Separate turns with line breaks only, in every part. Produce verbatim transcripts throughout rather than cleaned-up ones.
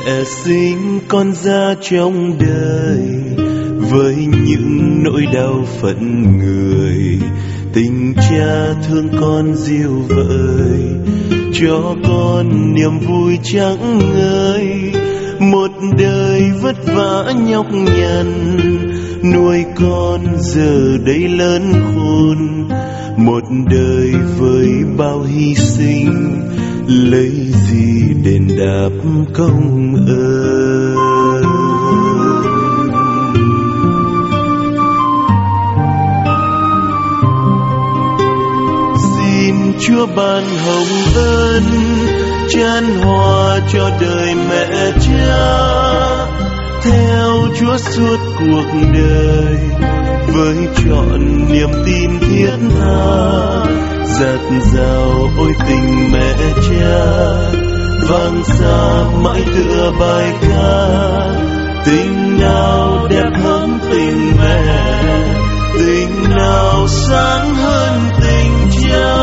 Mẹ sinh con ra trong đời với những nỗi đau phận người, tình cha thương con dịu vợi, cho con niềm vui chẳng ngơi. Một đời vất vả nhọc nhằn, nuôi con giờ đây lớn khôn. Một đời với bao hy sinh, lấy gì đền đáp công ơn. Xin Chúa ban hồng ân, chan hòa cho đời mẹ cha, theo Chúa suốt cuộc đời, với trọn niềm tin thiết tha. Dạt dào ôi tình mẹ cha, vang xa mãi tựa bài ca. Tình nào đẹp hơn tình mẹ, tình nào sáng hơn tình cha.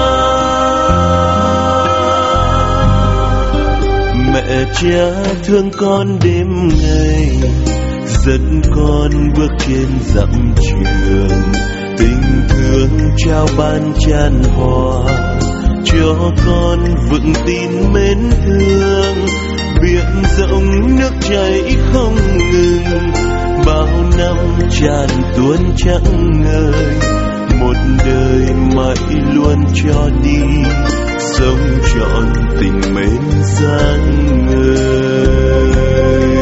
Mẹ cha thương con đêm ngày, dẫn con bước trên dặm trường. Tình thương trao ban chan hòa, cho con vững tin mến thương. Biển rộng nước chảy không ngừng, bao năm tràn tuôn chẳng ngơi. Một đời mãi luôn cho đi, sống trọn tình mến sáng ngời.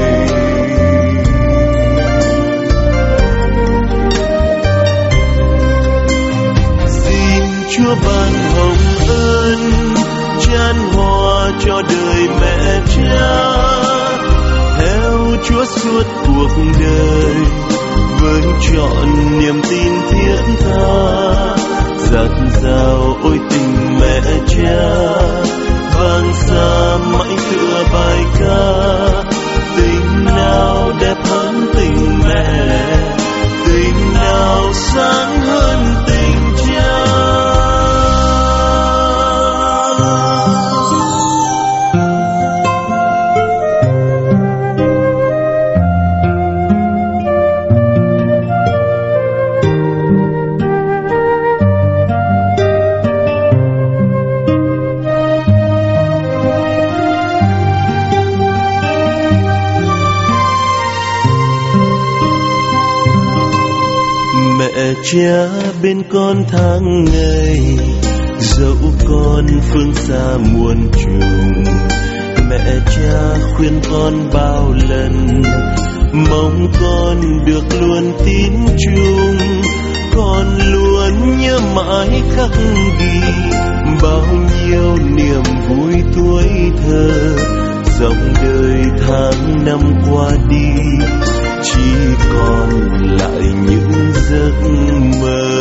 Chúa ban hồng ân, chan hòa cho đời mẹ cha, theo Chúa suốt cuộc đời, với trọn niềm tin thiết tha. Dạt dào ôi tình mẹ cha, vang xa mãi tựa bài ca. Tình nào đẹp hơn tình mẹ, tình nào sáng hơn tình cha. Mẹ cha bên con tháng ngày, dẫu con phương xa muôn trùng. Mẹ cha khuyên con bao lần, mong con được luôn tín chung. Con luôn nhớ mãi khắc ghi bao nhiêu niềm vui tuổi thơ. Dòng đời tháng năm qua đi, chỉ còn lại những giấc mơ.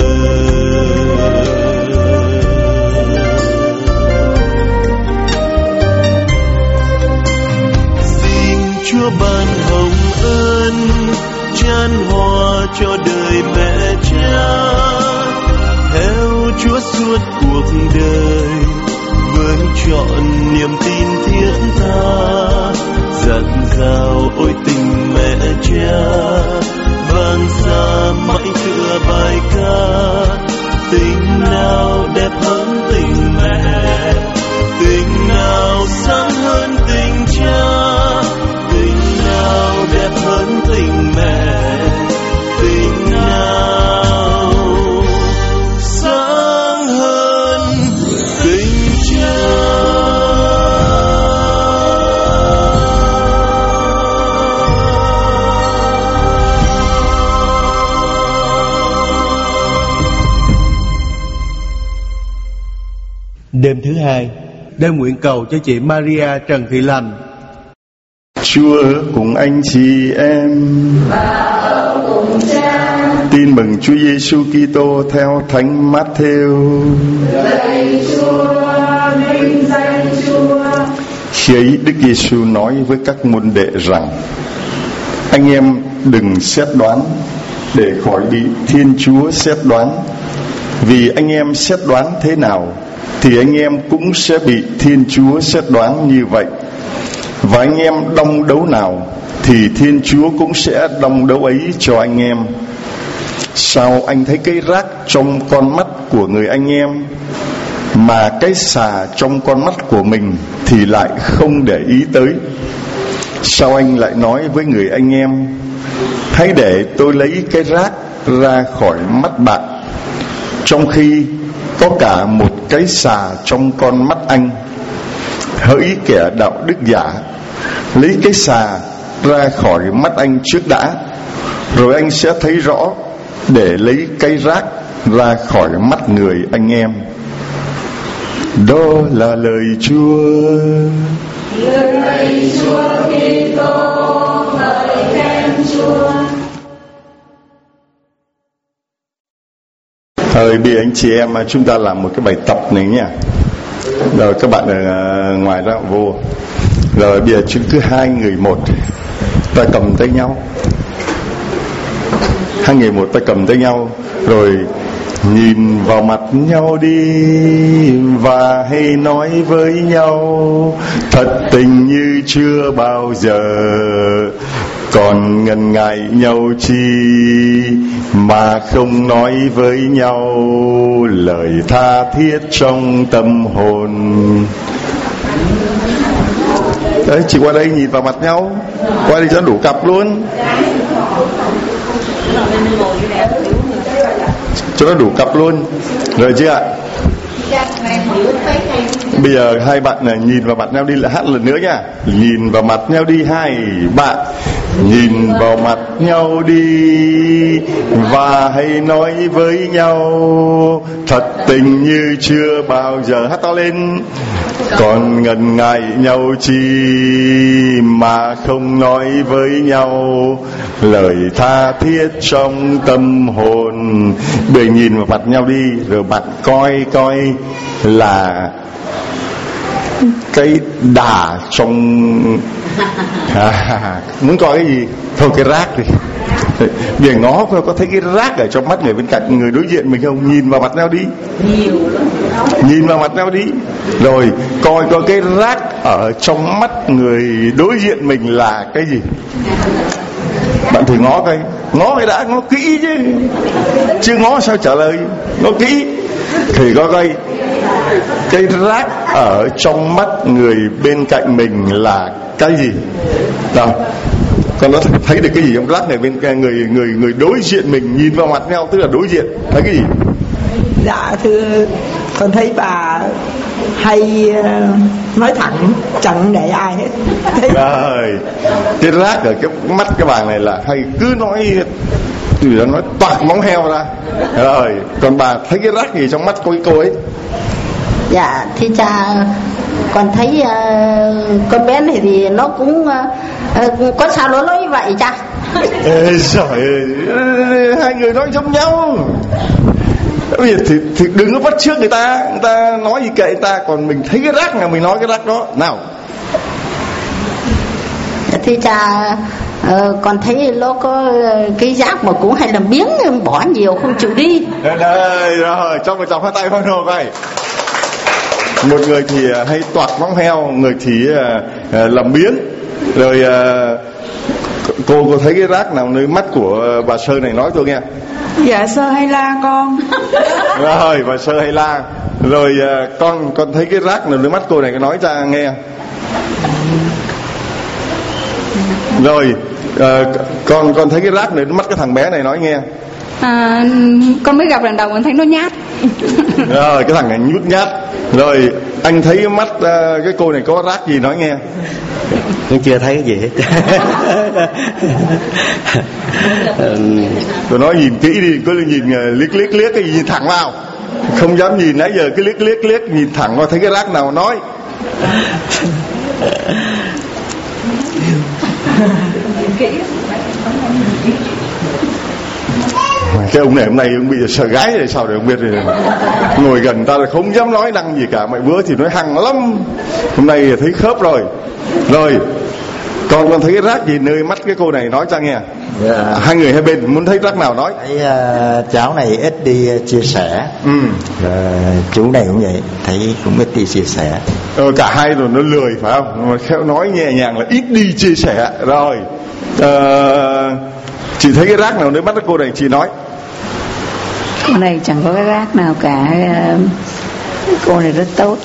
Xin Chúa ban hồng ân, chan hòa cho đời mẹ cha, theo Chúa suốt cuộc đời, với trọn niềm tin thiết tha. Dạt dào ôi tình mẹ cha, vang xa mãi tựa bài ca. Tình nào đẹp hơn tình mẹ, tình nào sáng hơn tình cha. Tình nào đẹp hơn tình mẹ, tình nào sáng hơn tình cha.
Đêm thứ hai, đêm nguyện cầu cho chị Maria Trần Thị Lành.
Chúa ở cùng anh chị em
và ở cùng cha.
Tin mừng Chúa Giêsu Kitô theo Thánh Matthew.
Lạy Chúa, vinh danh Chúa.
Khi ấy Đức Giêsu nói với các môn đệ rằng: anh em đừng xét đoán để khỏi bị Thiên Chúa xét đoán. Vì anh em xét đoán thế nào thì anh em cũng sẽ bị Thiên Chúa xét đoán như vậy. Và anh em đong đấu nào thì Thiên Chúa cũng sẽ đong đấu ấy cho anh em. Sao anh thấy cái rác trong con mắt của người anh em, mà cái xà trong con mắt của mình thì lại không để ý tới? Sao anh lại nói với người anh em: hãy để tôi lấy cái rác ra khỏi mắt bạn, trong khi có cả một cái xà trong con mắt anh? Hỡi kẻ đạo đức giả, lấy cái xà ra khỏi mắt anh trước đã, rồi anh sẽ thấy rõ để lấy cái rác ra khỏi mắt người anh em. Đó là lời Chúa.
Lời Chúa Kitô, lời khen Chúa.
Thời bây anh chị em chúng ta làm một cái bài tập này nha. Rồi các bạn ở ngoài ra vô. Rồi bây giờ chúng cứ hai người một, ta cầm tay nhau. Hai người một ta cầm tay nhau, rồi nhìn vào mặt nhau đi và hay nói với nhau thật tình như chưa bao giờ. Còn ngần ngại nhau chi mà không nói với nhau lời tha thiết trong tâm hồn. Đấy, chỉ qua đây nhìn vào mặt nhau, qua đây cho đủ cặp luôn, cho nó đủ cặp luôn. Rồi chưa ạ? Bây giờ hai bạn này nhìn vào mặt nhau đi, lại hát lần nữa nha. Nhìn vào mặt nhau đi hai bạn, nhìn vào mặt nhau đi và hãy nói với nhau thật tình như chưa bao giờ. Hát to lên. Còn ngần ngại nhau chi mà không nói với nhau lời tha thiết trong tâm hồn. Để nhìn vào mặt nhau đi, rồi bạn coi coi là cái đà trong à, muốn coi cái gì thôi, cái rác đi. Để ngó coi có thấy cái rác ở trong mắt người bên cạnh, người đối diện mình không. Nhìn vào mặt nhau đi, nhìn vào mặt nhau đi, rồi coi coi cái rác ở trong mắt người đối diện mình là cái gì. Bạn thử ngó coi, ngó cái đã, ngó kỹ chứ, chứ ngó sao trả lời. Ngó kỹ thì coi coi cái rác ở trong mắt người bên cạnh mình là cái gì. Nào, con nó thấy được cái gì trong rác này bên người người người đối diện mình, nhìn vào mặt nhau tức là đối diện, thấy cái gì?
Dạ thưa, con thấy bà hay nói thẳng, chẳng để ai hết.
Rồi, cái rác ở cái mắt cái bà này là hay cứ nói gì đó, nói toạc móng heo ra. Rồi, còn bà thấy cái rác gì trong mắt cô ấy, cô ấy?
Dạ thì cha, con thấy uh, con bé này thì nó cũng uh, uh, có sao nó nói vậy cha.
Ê giời ơi, hai người nói giống nhau. Bây giờ thì, thì đừng có bắt chước người ta, người ta nói gì kệ người ta, còn mình thấy cái rác nào mình nói cái rác đó. Nào.
Thì cha, uh, con thấy nó có cái rác mà cũng hay làm biếng, bỏ nhiều không chịu đi.
Đây rồi, cho một chồng hai tay hoan hô coi. Một người thì hay toạc móng heo, người thì uh, uh, làm biếng. Rồi uh, cô có thấy cái rác nào nơi mắt của bà Sơ này nói tôi nghe?
Dạ Sơ hay la con.
Rồi bà Sơ hay la. Rồi uh, con con thấy cái rác nào nơi mắt cô này có nói ra nghe? Rồi uh, con con thấy cái rác này mắt cái thằng bé này nói nghe?
À, con mới gặp lần đầu con thấy nó nhát.
Rồi cái thằng này nhút nhát. Rồi anh thấy mắt uh, cái cô này có rác gì nói nghe?
Cũng chưa thấy cái gì hết.
Tôi nói nhìn kỹ đi, cứ nhìn uh, liếc liếc liếc cái gì, nhìn thẳng vào. Không dám nhìn nãy giờ, cứ liếc liếc liếc nhìn thẳng vào, thấy cái rác nào nói. Cái ông này hôm nay ông bị sợ gái rồi sao để ông biết rồi. Ngồi gần ta là không dám nói năng gì cả. Mọi bữa thì nói hăng lắm, hôm nay thấy khớp rồi. Rồi con con thấy cái rác gì nơi mắt cái cô này nói cho nghe?
Dạ.
Hai người hai bên muốn thấy rác nào nói?
Thấy uh, cháu này ít đi chia sẻ.
Ừ.
uh, Chú này cũng vậy, thấy cũng ít đi chia sẻ.
ờ, cả hai rồi nó lười phải không, mà khéo nói nhẹ nhàng là ít đi chia sẻ. Rồi ờ, chị thấy cái rác nào nơi mắt cô này chị nói.
Cô này chẳng có cái rác nào cả, cô này rất tốt.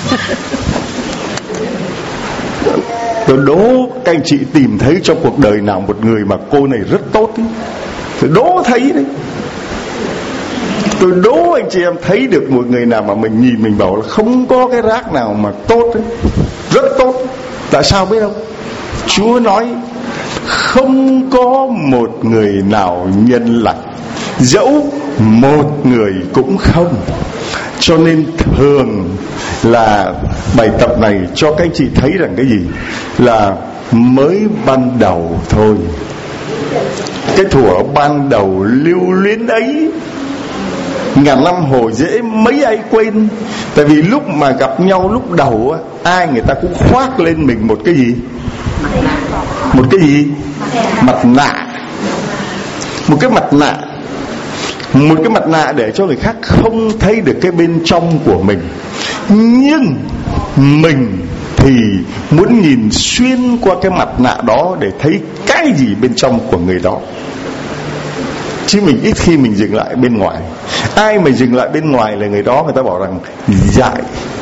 Tôi đố các anh chị tìm thấy trong cuộc đời nào một người mà cô này rất tốt ấy. Tôi đố thấy đấy. Tôi đố anh chị em thấy được một người nào mà mình nhìn mình bảo là không có cái rác nào mà tốt ấy. Rất tốt. Tại sao biết không? Chúa nói không có một người nào nhân lành, dẫu một người cũng không. Cho nên thường là bài tập này cho các anh chị thấy rằng cái gì? Là mới ban đầu thôi. Cái thuở ban đầu lưu luyến ấy, ngàn năm hồ dễ mấy ai quên. Tại vì lúc mà gặp nhau lúc đầu á, ai người ta cũng khoác lên mình một cái gì? Một cái gì? Mặt nạ. Một cái mặt nạ. Một cái mặt nạ để cho người khác không thấy được cái bên trong của mình. Nhưng mình thì muốn nhìn xuyên qua cái mặt nạ đó để thấy cái gì bên trong của người đó. Chứ mình ít khi mình dừng lại bên ngoài. Ai mà dừng lại bên ngoài là người đó người ta bảo rằng dại,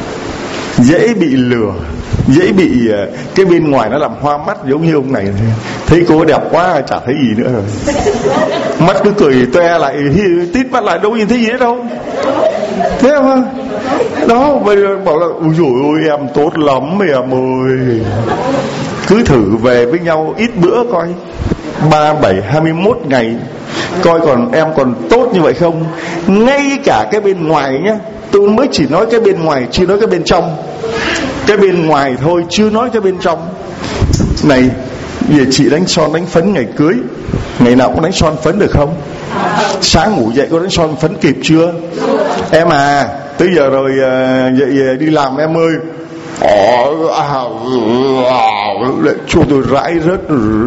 dễ bị lừa, dễ bị cái bên ngoài nó làm hoa mắt. Giống như ông này, thấy cô đẹp quá chả thấy gì nữa rồi, mắt cứ cười toe lại, tít mắt lại, đâu nhìn thấy gì nữa đâu. Thế không? Đó, bây giờ bảo là ôi dồi ôi em tốt lắm em ơi. Cứ thử về với nhau ít bữa coi, ba bảy hai mươi mốt ngày, coi còn em còn tốt như vậy không. Ngay cả cái bên ngoài nhá, tôi mới chỉ nói cái bên ngoài, chưa nói cái bên trong. Cái bên ngoài thôi, chưa nói cái bên trong. Này, về chị đánh son đánh phấn ngày cưới, ngày nào cũng đánh son phấn được không? Sáng ngủ dậy có đánh son phấn kịp chưa? Em à, tới giờ rồi dậy đi làm em ơi. Ồ, à, à, cho tôi rãi rớt.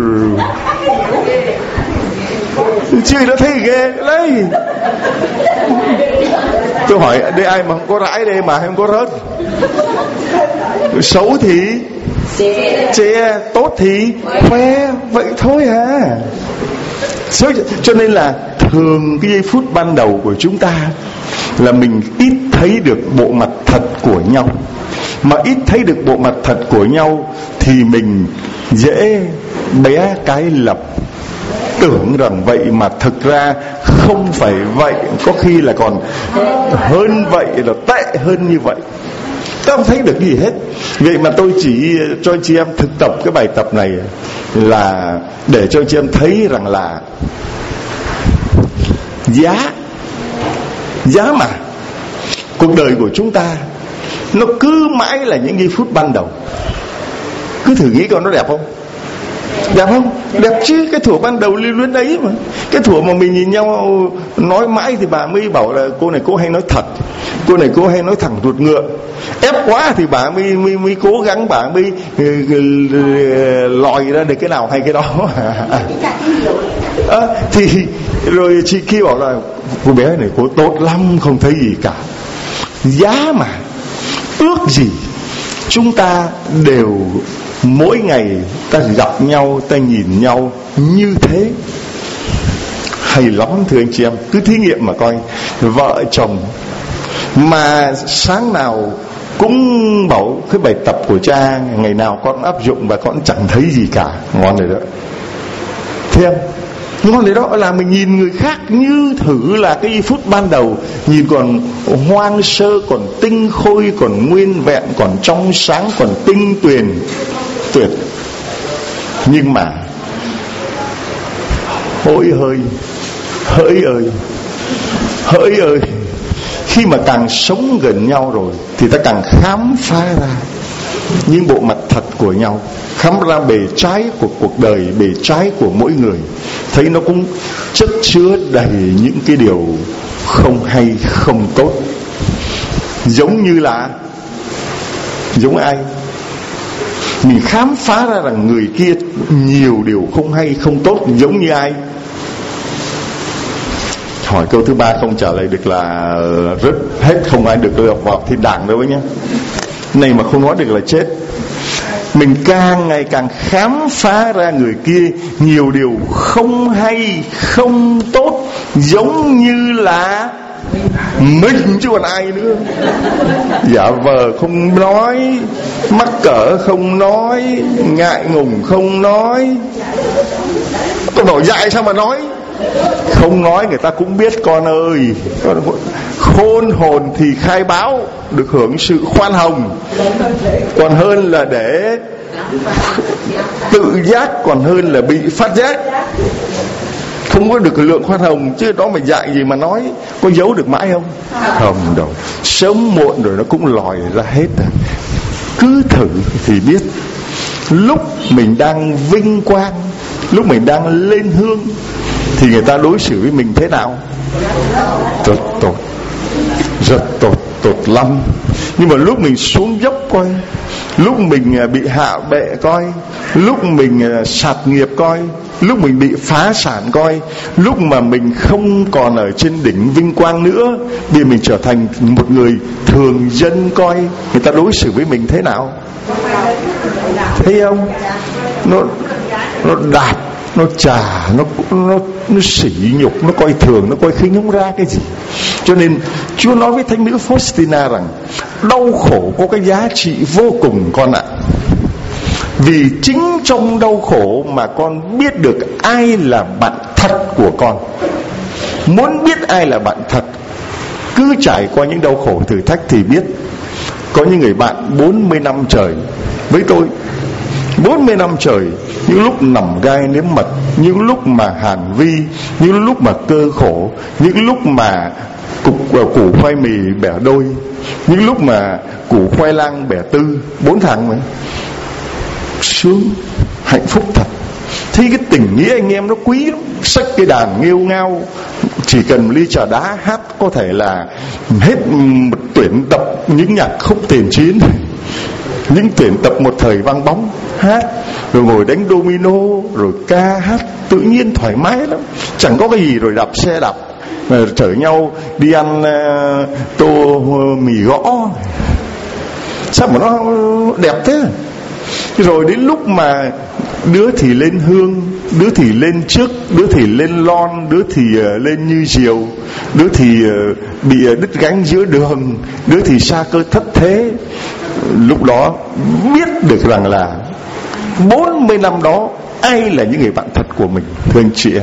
Chị đã thấy ghê đấy. Tôi hỏi đây ai mà không có rãi đây mà không có rớt? Xấu thì chê, tốt thì khoe, vậy thôi à. Cho nên là thường cái giây phút ban đầu của chúng ta là mình ít thấy được bộ mặt thật của nhau. Mà ít thấy được bộ mặt thật của nhau thì mình dễ bé cái lập, tưởng rằng vậy mà thực ra không phải vậy, có khi là còn hơn vậy, là tệ hơn như vậy. Ta không thấy được gì hết. Vậy mà tôi chỉ cho chị em thực tập cái bài tập này là để cho chị em thấy rằng là giá Giá mà cuộc đời của chúng ta nó cứ mãi là những giây phút ban đầu. Cứ thử nghĩ coi nó đẹp không? Đẹp không? Đẹp chứ. Cái thuở ban đầu lưu luyến ấy mà. Cái thuở mà mình nhìn nhau nói mãi thì bà mới bảo là cô này cô hay nói thật, cô này cô hay nói thẳng ruột ngựa. Ép quá thì bà mới, mới, mới cố gắng, bà mới lòi ra được cái nào hay cái đó. À, thì rồi chị kia bảo là cô bé này cô tốt lắm, không thấy gì cả. Giá mà, ước gì chúng ta đều mỗi ngày ta gặp nhau, ta nhìn nhau như thế. Hay lắm thưa anh chị em. Cứ thí nghiệm mà coi, vợ chồng mà sáng nào cũng bảo cái bài tập của cha ngày nào con áp dụng và con chẳng thấy gì cả. Ngon rồi đó. Thấy không? Ngon đấy đó, là mình nhìn người khác như thử là cái giây phút ban đầu, nhìn còn hoang sơ, còn tinh khôi, còn nguyên vẹn, còn trong sáng, còn tinh tuyền tuyệt. Nhưng mà hỡi ơi, hỡi ơi, hỡi ơi, khi mà càng sống gần nhau rồi thì ta càng khám phá ra những bộ mặt thật của nhau, khám ra bề trái của cuộc đời, bề trái của mỗi người. Thấy nó cũng chất chứa đầy những cái điều không hay, không tốt. Giống như là giống ai? Mình khám phá ra rằng người kia nhiều điều không hay, không tốt. Giống như ai? Hỏi câu thứ ba không trả lời được là rất hết, không ai được vào thiên đàng đâu nhé. Này mà không nói được là chết. Mình càng ngày càng khám phá ra người kia nhiều điều không hay, không tốt, giống như là mình chứ còn ai nữa. Giả vờ không nói, mắc cỡ không nói, ngại ngùng không nói. Tôi bảo dạy sao mà nói. Không nói người ta cũng biết con ơi. Khôn hồn thì khai báo, được hưởng sự khoan hồng, còn hơn là để tự giác, còn hơn là bị phát giác. Không có được lượng khoan hồng. Chứ đó mà dạy gì mà nói, có giấu được mãi không? Không đâu. Sớm muộn rồi nó cũng lòi ra hết. Cứ thử thì biết. Lúc mình đang vinh quang, lúc mình đang lên hương, thì người ta đối xử với mình thế nào? Rất tốt, rất tốt, tốt lắm. Nhưng mà lúc mình xuống dốc coi, lúc mình bị hạ bệ coi, lúc mình sạt nghiệp coi, lúc mình bị phá sản coi, lúc mà mình không còn ở trên đỉnh vinh quang nữa, vì mình trở thành một người thường dân coi, người ta đối xử với mình thế nào? Thấy không? Nó nó đạp, nó chà, nó nó nó sỉ nhục, nó coi thường, nó coi khinh không ra cái gì. Cho nên Chúa nói với thánh nữ Faustina rằng đau khổ có cái giá trị vô cùng con ạ. Vì chính trong đau khổ mà con biết được ai là bạn thật của con. Muốn biết ai là bạn thật, cứ trải qua những đau khổ thử thách thì biết. Có những người bạn bốn mươi năm trời với tôi, bốn mươi năm trời, những lúc nằm gai nếm mật, những lúc mà hàn vi, những lúc mà cơ khổ, những lúc mà cục củ khoai mì bẻ đôi, những lúc mà củ khoai lang bẻ tư, bốn thằng mà sướng, hạnh phúc thật. Thì cái tình nghĩa anh em nó quý lắm. Xách cái đàn nghêu ngao, chỉ cần một ly trà đá hát có thể là hết một tuyển tập những nhạc khúc tiền chiến, những tuyển tập một thời vang bóng, hát rồi ngồi đánh domino, rồi ca hát tự nhiên thoải mái lắm, chẳng có cái gì. Rồi đạp xe đạp chở nhau đi ăn uh, tô mì gõ, sao mà nó đẹp thế. Rồi đến lúc mà đứa thì lên hương, đứa thì lên trước, đứa thì lên lon, đứa thì uh, lên như diều, đứa thì uh, bị uh, đứt gánh giữa đường, đứa thì sa cơ thất thế. Lúc đó biết được rằng là bốn mươi năm đó ai là những người bạn thật của mình. Thưa anh chị em,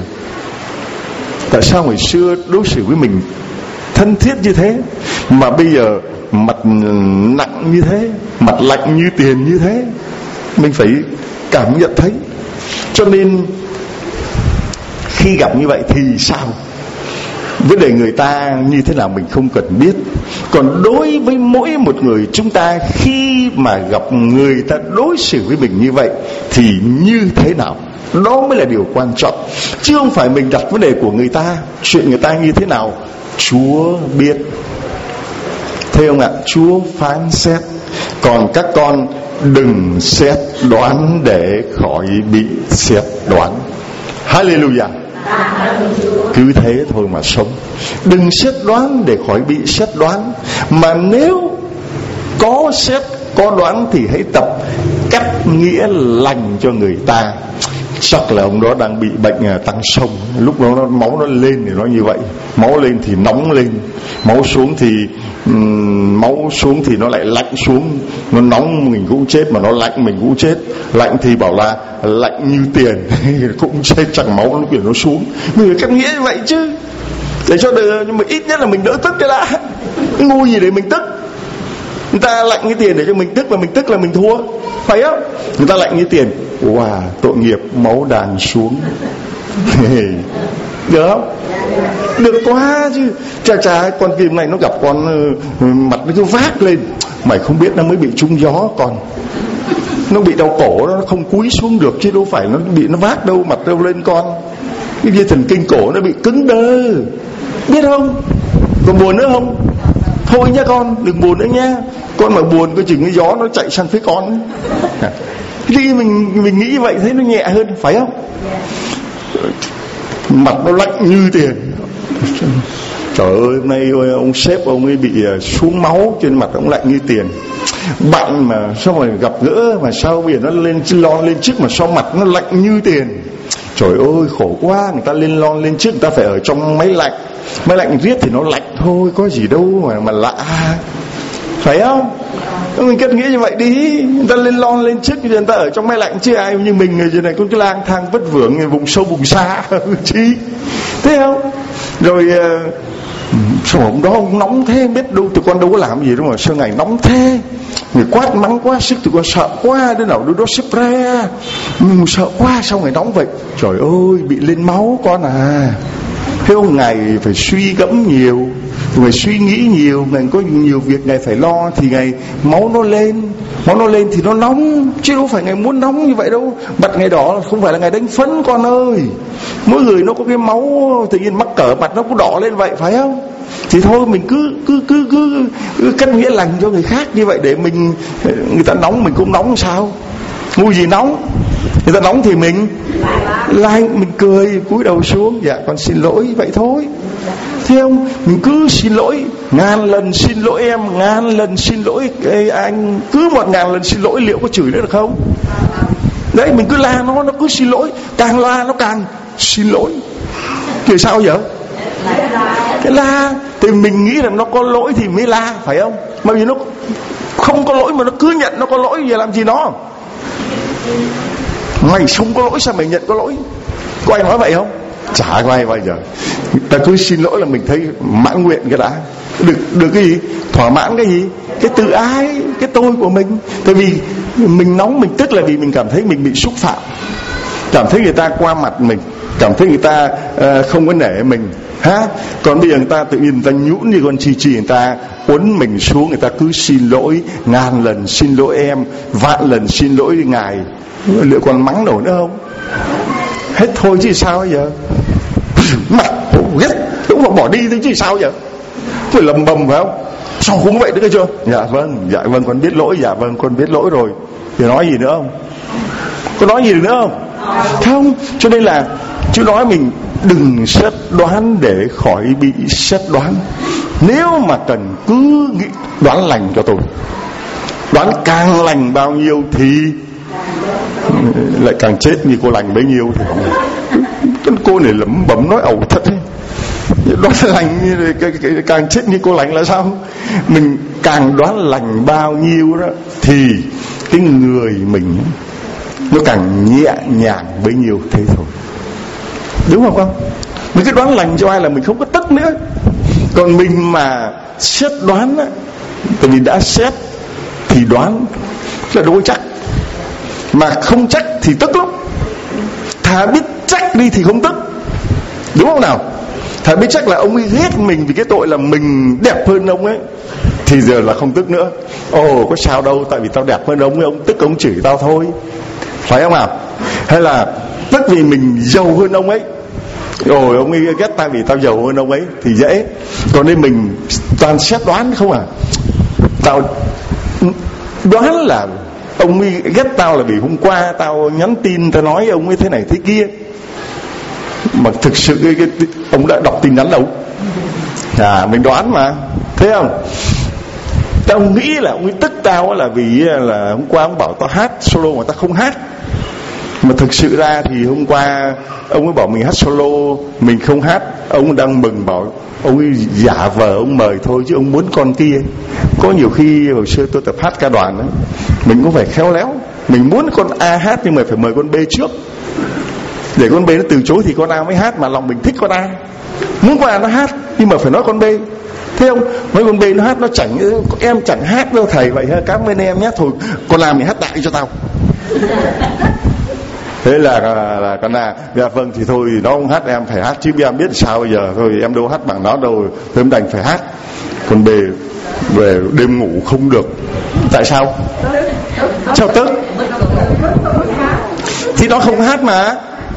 tại sao ngày xưa đối xử với mình thân thiết như thế, mà bây giờ mặt nặng như thế, mặt lạnh như tiền như thế? Mình phải cảm nhận thấy. Cho nên khi gặp như vậy thì sao? Vấn đề người ta như thế nào mình không cần biết. Còn đối với mỗi một người chúng ta, khi mà gặp người ta đối xử với mình như vậy thì như thế nào, đó mới là điều quan trọng. Chứ không phải mình đặt vấn đề của người ta, chuyện người ta như thế nào Chúa biết. Thấy không ạ? Chúa phán xét. Còn các con đừng xét đoán để khỏi bị xét đoán. Hallelujah. Cứ thế thôi mà sống. Đừng xét đoán để khỏi bị xét đoán. Mà nếu có xét, có đoán thì hãy tập cắt nghĩa lành cho người ta. Chắc là ông đó đang bị bệnh tăng sông, lúc đó nó, máu nó lên thì nó như vậy. Máu lên thì nóng lên, máu xuống thì um, máu xuống thì nó lại lạnh xuống. Nó nóng mình cũng chết, mà nó lạnh mình cũng chết. Lạnh thì bảo là lạnh như tiền cũng chết, chẳng máu lúc nó xuống. Mình phải cắt nghĩa như vậy chứ, để cho được, nhưng mà ít nhất là mình đỡ tức cái đã. Cái ngu gì để mình tức? Người ta lạnh cái tiền để cho mình tức, và mình tức là mình thua, phải không? Người ta lạnh như tiền, wow, tội nghiệp, máu đàn xuống. Được không? Được quá chứ. Chà chà, con kim này nó gặp con mặt nó cứ vác lên. Mày không biết nó mới bị trúng gió con. Nó bị đau cổ, nó không cúi xuống được, chứ đâu phải nó bị nó vác đâu, mặt đâu lên con. Cái dây thần kinh cổ nó bị cứng đơ, biết không? Còn buồn nữa không? Thôi nha con, đừng buồn nữa nha. Con mà buồn có chừng cái gió nó chạy sang phía con. Khi mình mình nghĩ vậy thấy nó nhẹ hơn, phải không? Mặt nó lạnh như tiền. Trời ơi, hôm nay ông sếp ông ấy bị xuống máu, trên mặt ông lạnh như tiền. bạn mà sao mà gặp gỡ mà sao bây giờ nó lên lon lên trước mà sao mặt nó lạnh như tiền. Trời ơi khổ quá, người ta lên lon lên trước, người ta phải ở trong máy lạnh. Máy lạnh riết thì nó lạnh thôi, có gì đâu mà mà lạ, phải không? Mình kết nghĩa như vậy đi. Người ta lên lon lên trước, người ta ở trong máy lạnh, chứ ai như mình người này cũng cứ lang thang vất vưởng vùng sâu vùng xa chi, thấy không? Rồi sao hôm đó ông nóng thế, biết đâu tụi con đâu có làm gì đâu mà sao ngày nóng thế, người quát mắng quá sức tụi con sợ quá, đứa nào đứa đó spray, mình sợ quá sao ngày nóng vậy. Trời ơi bị lên máu con à. Thế ông ngày phải suy gẫm nhiều, ngày suy nghĩ nhiều, ngày có nhiều việc ngày phải lo, thì ngày máu nó lên, máu nó lên thì nó nóng, chứ đâu phải ngày muốn nóng như vậy đâu. Mặt ngày đỏ không phải là ngày đánh phấn con ơi. Mỗi người nó có cái máu tự nhiên mắc cỡ mặt nó cũng đỏ lên vậy, phải không? Thì thôi mình cứ cứ cứ cứ, cứ cắt nghĩa lành cho người khác như vậy, để mình, người ta nóng mình cũng nóng sao? Ngu gì nóng, người ta nóng thì mình like, mình cười cúi đầu xuống, dạ con xin lỗi vậy thôi. Thấy không? Mình cứ xin lỗi, ngàn lần xin lỗi em, ngàn lần xin lỗi Ê, anh, cứ một ngàn lần xin lỗi liệu có chửi nữa được không? Đấy, mình cứ la nó, nó cứ xin lỗi, càng la nó càng xin lỗi. Thì sao vậy? Cái la thì mình nghĩ rằng nó có lỗi thì mới la, phải không? Mà vì nó không có lỗi mà nó cứ nhận nó có lỗi, giờ làm gì nó? Mày không có lỗi sao mày nhận có lỗi? Có ai nói vậy không? Chả có ai bao giờ. Ta cứ xin lỗi là mình thấy mãn nguyện cái đã. Được được cái gì? Thỏa mãn cái gì? Cái tự ái, cái tôi của mình. Tại vì mình nóng mình tức là vì mình cảm thấy mình bị xúc phạm, cảm thấy người ta qua mặt mình, cảm thấy người ta uh, không có nể mình, ha. Còn bây giờ người ta tự nhiên người ta nhũn như con chi chi, người ta uốn mình xuống, người ta cứ xin lỗi, ngàn lần xin lỗi em, vạn lần xin lỗi ngài, liệu còn mắng nổi nữa không? Hết thôi chứ sao bây giờ? Mặt ghét đúng mà bỏ đi thôi chứ sao giờ? Phải lầm bầm phải không? Sao không vậy nữa chưa? Dạ vâng, dạ vâng con biết lỗi, dạ vâng con biết lỗi rồi. Thì nói gì nữa không? Có nói gì nữa không? Không. Cho nên là Chúa nói mình đừng xét đoán để khỏi bị xét đoán. Nếu mà cần cứ nghĩ đoán lành cho tôi, đoán càng lành bao nhiêu thì lại càng chết như cô lành bấy nhiêu. Thì con cô này lẩm bẩm nói ẩu thật ấy. Đoán lành như càng chết như cô lành là sao? Mình càng đoán lành bao nhiêu đó thì cái người mình nó càng nhẹ nhàng bấy nhiêu thế thôi, đúng không con? Mình cứ đoán lành cho ai là mình không có tức nữa. Còn mình mà xét đoán á, tại vì đã xét thì đoán là đâu có chắc, mà không chắc thì tức lắm. Thà biết chắc đi thì không tức, đúng không nào? Thà biết chắc là ông ấy ghét mình vì cái tội là mình đẹp hơn ông ấy thì giờ là không tức nữa. Ồ có sao đâu, tại vì tao đẹp hơn ông ấy, ông tức ông chửi tao thôi, phải không nào? Hay là tức vì mình giàu hơn ông ấy, rồi ông ấy ghét tao vì tao giàu hơn ông ấy thì dễ. Còn đây mình toàn xét đoán không à. Tao đoán là ông ấy ghét tao là vì hôm qua tao nhắn tin tao nói ông ấy thế này thế kia, mà thực sự cái, cái, ông đã đọc tin nhắn đâu à, mình đoán mà, thấy không? Tao nghĩ là ông ấy tức tao là vì là hôm qua ông bảo tao hát solo mà tao không hát, mà thực sự ra thì hôm qua ông ấy bảo mình hát solo mình không hát, ông đang mừng bảo ông ấy giả vờ ông mời thôi chứ ông muốn con kia. Có nhiều khi hồi xưa tôi tập hát ca đoàn đó, mình cũng phải khéo léo, mình muốn con A hát nhưng mà phải mời con B trước, để con B nó từ chối thì con A mới hát, mà lòng mình thích con A, muốn con A nó hát nhưng mà phải nói con B, thấy không? Mấy con B nó hát nó chẳng, em chẳng hát đâu thầy, vậy ha, cảm ơn em nhé, thôi con làm mày hát đại cho tao. Thế là là con A, dạ vâng thì thôi nó không hát em phải hát chứ em biết sao bây giờ, thôi em đâu hát bằng nó đâu, thôi em đành phải hát. Con B về đêm ngủ không được, tại sao? Sao tức? Thì nó không hát mà.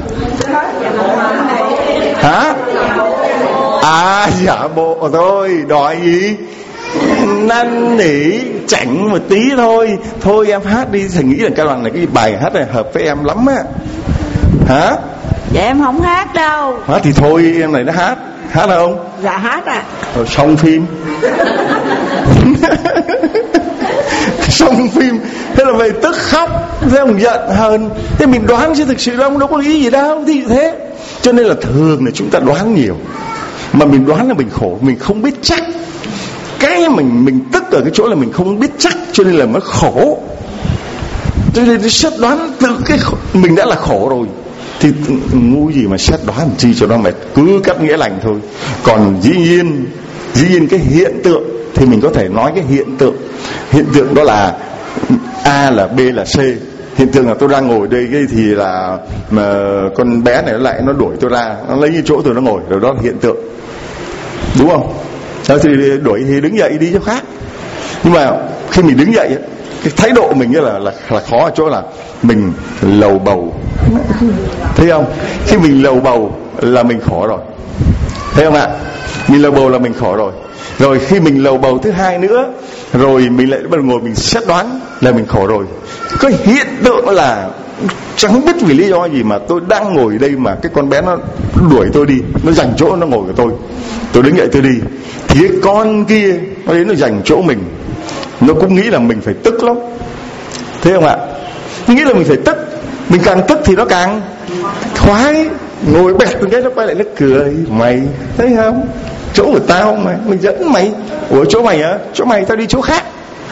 Hả? À giả bộ thôi, đòi gì? Năn nỉ chảnh một tí thôi. Thôi em hát đi, thầy nghĩ là cái đoạn này cái bài hát này hợp với em lắm á. Hả?
Dạ em không hát đâu.
Hát thì thôi em này nó hát. Hát không?
Dạ hát ạ. À.
Rồi xong phim. Xong phim thế là về tức khóc, thế ông giận hờn. Thế mình đoán chứ thực sự ông đâu có ý gì đâu. Thì thế cho nên là thường là chúng ta đoán nhiều, mà mình đoán là mình khổ, mình không biết chắc. Cái mình mình tức ở cái chỗ là mình không biết chắc, cho nên là nó khổ. Cho nên nó xét đoán từ cái khổ, mình đã là khổ rồi thì ngu gì mà xét đoán chi cho nó mệt, cứ cắt nghĩa lành thôi. Còn dĩ nhiên dĩ nhiên cái hiện tượng thì mình có thể nói cái hiện tượng. Hiện tượng đó là A là B là C. Hiện tượng là tôi đang ngồi đây cái thì là mà con bé này nó lại nó đuổi tôi ra, nó lấy cái chỗ tôi nó ngồi, rồi đó là hiện tượng, đúng không? Đó thì đuổi thì đứng dậy đi chỗ khác. Nhưng mà khi mình đứng dậy, cái thái độ mình là là là khó ở chỗ là mình lầu bầu, thấy không? Khi mình lầu bầu là mình khổ rồi, thấy không ạ? Mình lầu bầu là mình khổ rồi. Rồi khi mình lầu bầu thứ hai nữa, rồi mình lại bắt đầu ngồi mình xét đoán là mình khổ rồi. Cái hiện tượng là chẳng biết vì lý do gì mà tôi đang ngồi đây mà cái con bé nó đuổi tôi đi, nó giành chỗ nó ngồi của tôi, tôi đứng dậy tôi đi, thì cái con kia nó đến nó giành chỗ mình, nó cũng nghĩ là mình phải tức lắm, thấy không ạ? Nó nghĩ là mình phải tức, mình càng tức thì nó càng khoái, ngồi bẹt một cái nó quay lại nó cười, mày thấy không? Chỗ của tao mà mình dẫn mày. Ủa chỗ mày á? Chỗ mày tao đi chỗ khác.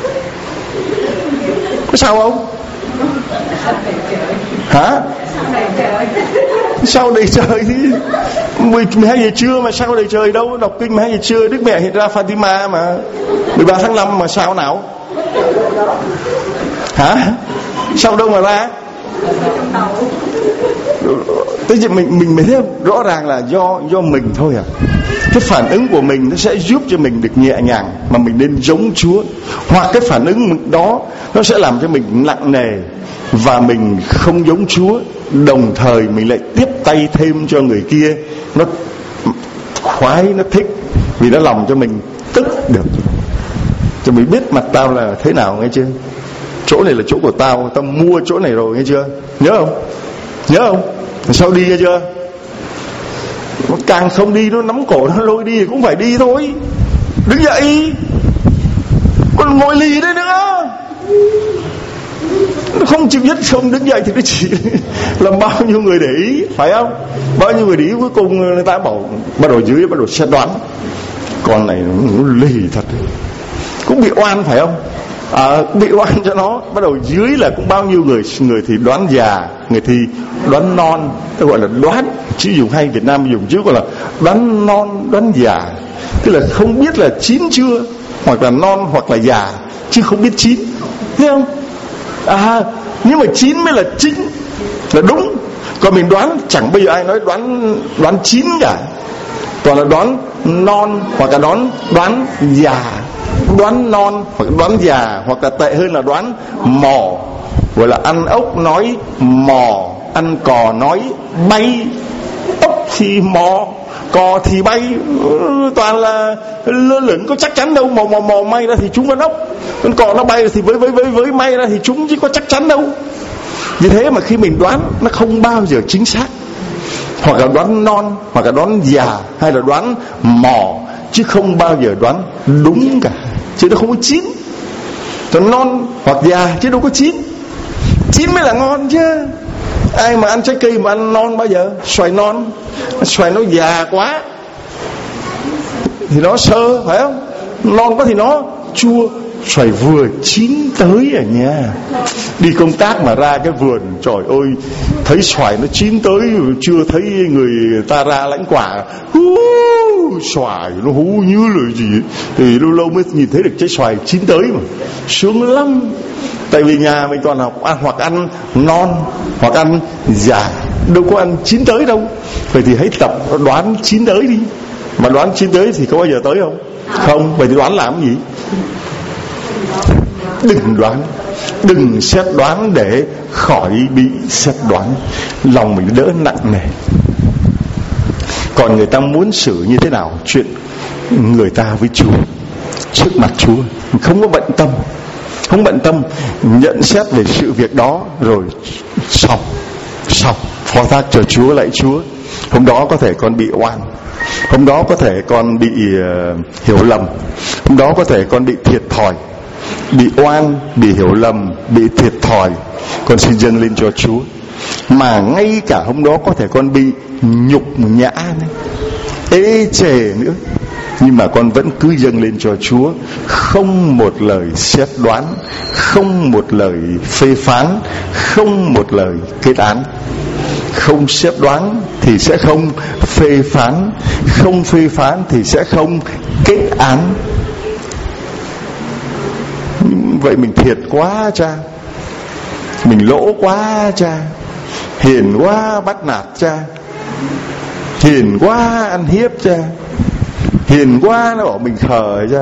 Có sao không? Hả? Sao đầy trời thì mười hai giờ trưa mà sao đầy trời đâu? Đọc kinh mười hai giờ trưa Đức Mẹ hiện ra Fatima mà mười ba tháng năm mà sao nào? Hả? Sao đâu mà ra? Thế thì mình mình mới thấy rõ ràng là do do mình thôi à. Cái phản ứng của mình nó sẽ giúp cho mình được nhẹ nhàng, mà mình nên giống Chúa. Hoặc cái phản ứng đó nó sẽ làm cho mình nặng nề và mình không giống Chúa. Đồng thời mình lại tiếp tay thêm cho người kia, nó khoái, nó thích, vì nó làm cho mình tức được. Cho mình biết mặt tao là thế nào, nghe chưa? Chỗ này là chỗ của tao, tao mua chỗ này rồi, nghe chưa? Nhớ không? Nhớ không? Sao đi, nghe chưa? Nó càng không đi, nó nắm cổ nó lôi đi thì cũng phải đi thôi. Đứng dậy, còn ngồi lì đấy nữa. Nó không chịu nhất không đứng dậy thì nó chỉ làm bao nhiêu người để ý, phải không? Bao nhiêu người để ý, cuối cùng người ta bảo bắt đầu dưới bắt đầu xét đoán, con này nó lì thật, cũng bị oan phải không? À, bị oan cho nó. Bắt đầu dưới là cũng bao nhiêu người, người thì đoán già, người thì đoán non, tôi gọi là đoán, chứ dùng hay Việt Nam dùng chứ gọi là đoán non, đoán già, tức là không biết là chín chưa, hoặc là non hoặc là già, chứ không biết chín, thấy không? À, nhưng mà chín mới là chính, là đúng. Còn mình đoán, chẳng bao giờ ai nói đoán đoán chín cả, toàn là đoán non hoặc là đoán đoán già. Đoán non hoặc đoán già, hoặc là tệ hơn là đoán mò, gọi là ăn ốc nói mò, ăn cò nói bay. Ốc thì mò, cò thì bay, toàn là lơ lửng, có chắc chắn đâu. Mò mò mò may ra thì chúng con ốc, con cò nó bay thì với với với với may ra thì chúng chứ có chắc chắn đâu. Vì thế mà khi mình đoán nó không bao giờ chính xác, hoặc là đoán non, hoặc là đoán già, hay là đoán mò, chứ không bao giờ đoán đúng cả. Chứ nó không có chín. Còn non hoặc già chứ đâu có chín. Chín mới là ngon chứ. Ai mà ăn trái cây mà ăn non bao giờ? Xoài non, xoài nó già quá thì nó sơ, phải không? Non quá thì nó chua. Xoài vừa chín tới à nha. Đi công tác mà ra cái vườn, trời ơi, thấy xoài nó chín tới, chưa thấy người ta ra lãnh quả, hú, xoài nó hú như là gì, thì lâu lâu mới nhìn thấy được trái xoài chín tới mà sướng lắm. Tại vì nhà mình toàn học ăn hoặc ăn non hoặc ăn già, đâu có ăn chín tới đâu. Vậy thì hãy tập đoán chín tới đi. Mà đoán chín tới thì có bao giờ tới không? Không. Vậy thì đoán làm cái gì? Đừng đoán, đừng xét đoán để khỏi bị xét đoán, lòng mình đỡ nặng nề. Còn người ta muốn xử như thế nào, chuyện người ta với Chúa, trước mặt Chúa, không có bận tâm, không bận tâm nhận xét về sự việc đó, rồi xong, xong phó thác cho Chúa, lạy Chúa. Hôm đó có thể con bị oan, hôm đó có thể con bị uh, hiểu lầm, hôm đó có thể con bị thiệt thòi, bị oan, bị hiểu lầm, bị thiệt thòi, con xin dâng lên cho Chúa. Mà ngay cả hôm đó có thể con bị nhục nhã này, ê chề nữa, nhưng mà con vẫn cứ dâng lên cho Chúa, không một lời xét đoán, không một lời phê phán, không một lời kết án. Không xét đoán thì sẽ không phê phán, không phê phán thì sẽ không kết án. Vậy mình thiệt quá cha, mình lỗ quá cha, hiền quá bắt nạt cha, hiền quá ăn hiếp cha, hiền quá nó bảo mình khờ cha.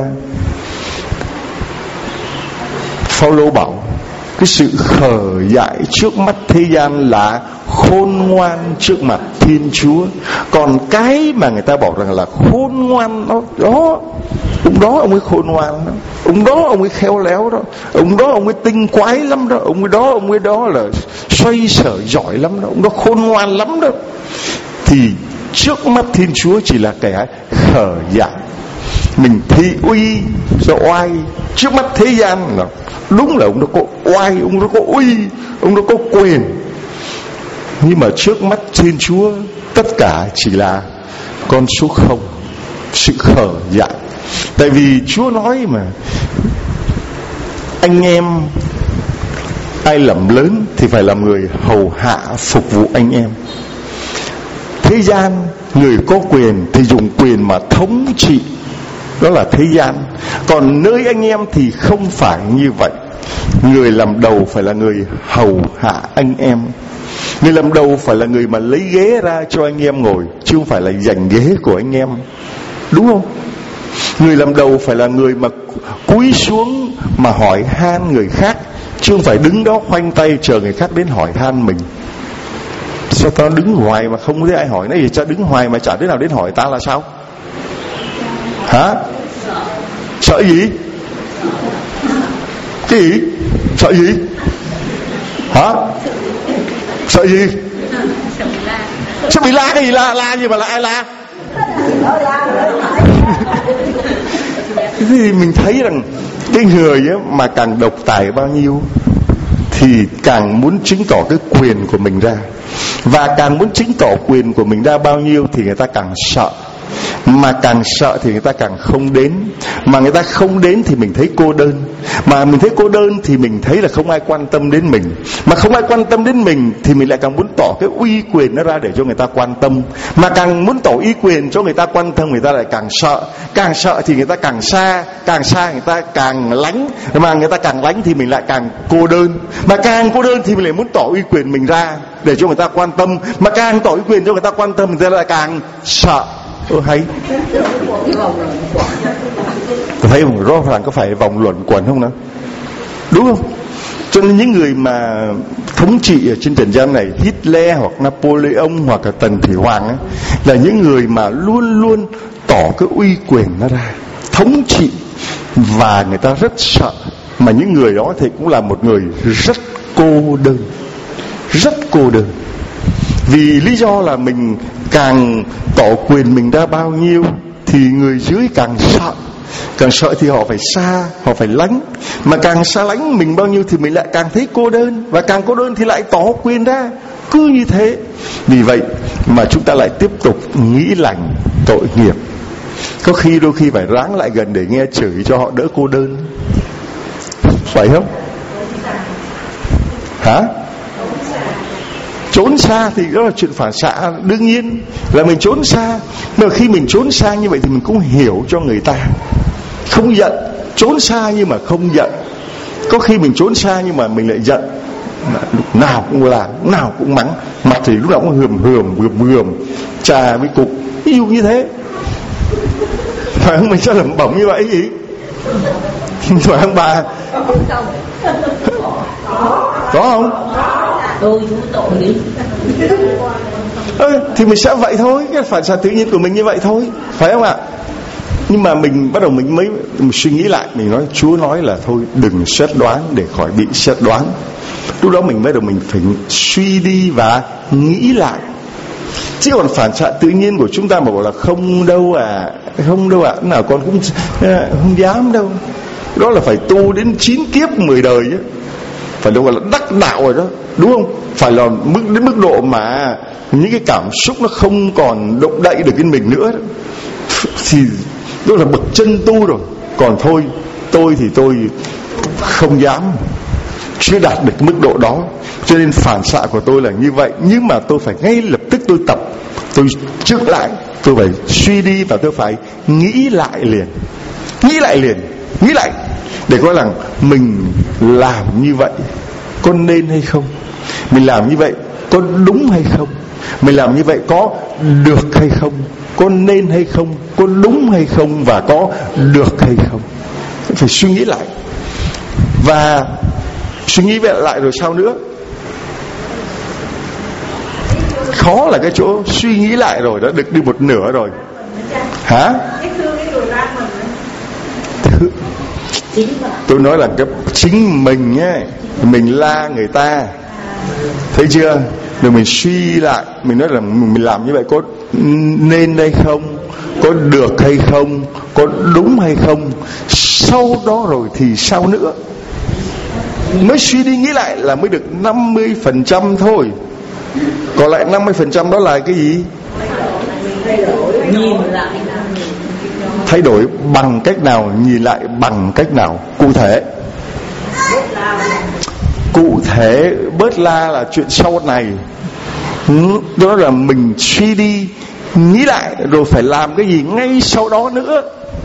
Phaolô bảo cái sự khờ dại trước mắt thế gian là khôn ngoan trước mặt Thiên Chúa. Còn cái mà người ta bảo rằng là khôn ngoan đó, đó ông đó ông ấy khôn ngoan đó, ông đó ông ấy khéo léo đó, ông đó ông ấy tinh quái lắm đó, ông ấy đó ông ấy đó là xoay sở giỏi lắm đó, ông đó khôn ngoan lắm đó. Thì trước mắt Thiên Chúa chỉ là kẻ khờ dại. Mình thị uy do oai trước mắt thế gian là đúng là ông đó có oai, ông đó có uy, ông đó có quyền. Nhưng mà trước mắt Thiên Chúa tất cả chỉ là con số không, sự khờ dại. Tại vì Chúa nói mà, anh em ai làm lớn thì phải làm người hầu hạ phục vụ anh em. Thế gian người có quyền thì dùng quyền mà thống trị, đó là thế gian. Còn nơi anh em thì không phải như vậy. Người làm đầu phải là người hầu hạ anh em. Người làm đầu phải là người mà lấy ghế ra cho anh em ngồi, chứ không phải là giành ghế của anh em, đúng không? Người làm đầu phải là người mà cúi xuống mà hỏi han người khác, chứ không phải đứng đó khoanh tay chờ người khác đến hỏi han mình. Sao tao đứng hoài mà không thấy ai hỏi? Nói gì cha đứng hoài mà chả đứa nào đến hỏi ta là sao? Hả? Sợ gì? Cái gì? Sợ gì? Hả? Sợ gì? Sợ bị la cái gì? La, la gì mà là ai la? Thì mình thấy rằng cái người ấy mà càng độc tài bao nhiêu thì càng muốn chứng tỏ cái quyền của mình ra. Và càng muốn chứng tỏ quyền của mình ra bao nhiêu thì người ta càng sợ. Mà càng sợ thì người ta càng không đến. Mà người ta không đến thì mình thấy cô đơn. Mà mình thấy cô đơn thì mình thấy là không ai quan tâm đến mình. Mà không ai quan tâm đến mình thì mình lại càng muốn tỏ cái uy quyền nó ra để cho người ta quan tâm. Mà càng muốn tỏ uy quyền cho người ta quan tâm, người ta lại càng sợ. Càng sợ thì người ta càng xa. Càng xa người ta càng lánh. Mà người ta càng lánh thì mình lại càng cô đơn. Mà càng cô đơn thì mình lại muốn tỏ uy quyền mình ra để cho người ta quan tâm. Mà càng tỏ uy quyền cho người ta quan tâm, người ta lại càng sợ. Tôi thấy Tôi thấy rõ ràng có phải vòng luẩn quẩn không nào? Đúng không? Cho nên những người mà thống trị ở trên trần gian này, Hitler hoặc Napoleon hoặc là Tần Thủy Hoàng ấy, là những người mà luôn luôn tỏ cái uy quyền nó ra, thống trị, và người ta rất sợ. Mà những người đó thì cũng là một người rất cô đơn, rất cô đơn. Vì lý do là mình càng tỏ quyền mình ra bao nhiêu thì người dưới càng sợ. Càng sợ thì họ phải xa, họ phải lánh. Mà càng xa lánh mình bao nhiêu thì mình lại càng thấy cô đơn. Và càng cô đơn thì lại tỏ quyền ra. Cứ như thế. Vì vậy mà chúng ta lại tiếp tục nghĩ lành tội nghiệp. Có khi đôi khi phải ráng lại gần để nghe chửi cho họ đỡ cô đơn. Phải không? Hả? Trốn xa thì đó là chuyện phản xạ đương nhiên là mình trốn xa. Nhưng mà khi mình trốn xa như vậy thì mình cũng hiểu cho người ta, không giận. Trốn xa nhưng mà không giận. Có khi mình trốn xa nhưng mà mình lại giận, lúc nào cũng là, lúc nào cũng mắng, mặt thì lúc nào cũng hườm hườm hườm hườm, trà với cục, ví dụ như thế. Phải không? Mình sẽ lẩm bẩm như vậy gì? Phải không bà? Có không?
Tôi chú tội đi.
Ừ, thì mình sẽ vậy thôi, cái phản xạ tự nhiên của mình như vậy thôi, phải không ạ? Nhưng mà mình bắt đầu mình mới mình suy nghĩ lại, mình nói Chúa nói là thôi đừng xét đoán để khỏi bị xét đoán. Lúc đó mình bắt đầu mình phải suy đi và nghĩ lại. Chứ còn phản xạ tự nhiên của chúng ta mà bảo là không đâu à, không đâu ạ, à, nào con cũng không dám đâu. Đó là phải tu đến chín kiếp mười đời chứ, phải gọi là đắc đạo rồi đó, đúng không? Phải là mức đến mức độ mà những cái cảm xúc nó không còn động đậy được in mình nữa đó. Thì đó là bậc chân tu rồi. Còn thôi, tôi thì tôi không dám, chưa đạt được mức độ đó, cho nên phản xạ của tôi là như vậy. Nhưng mà tôi phải ngay lập tức tôi tập, tôi trước lại, tôi phải suy đi và tôi phải nghĩ lại liền, nghĩ lại liền, nghĩ lại để coi rằng mình làm như vậy có nên hay không, mình làm như vậy có đúng hay không, mình làm như vậy có được hay không, có nên hay không, có đúng hay không, và có được hay không. Phải suy nghĩ lại. Và suy nghĩ về lại rồi sao nữa? Khó là cái chỗ suy nghĩ lại rồi, đã được đi một nửa rồi. Hả? Tôi nói là cái chính mình nhé, mình la người ta, thấy chưa? Rồi mình suy lại, mình nói là mình làm như vậy có nên hay không, có được hay không, có đúng hay không. Sau đó rồi thì sao nữa? Mới suy đi nghĩ lại là mới được năm mươi phần trăm thôi. Còn lại năm mươi phần trăm đó là cái gì? Thay đổi bằng cách nào? Nhìn lại bằng cách nào? Cụ thể. Cụ thể bớt la là chuyện sau này. Đó là mình suy đi nghĩ lại rồi phải làm cái gì ngay sau đó nữa.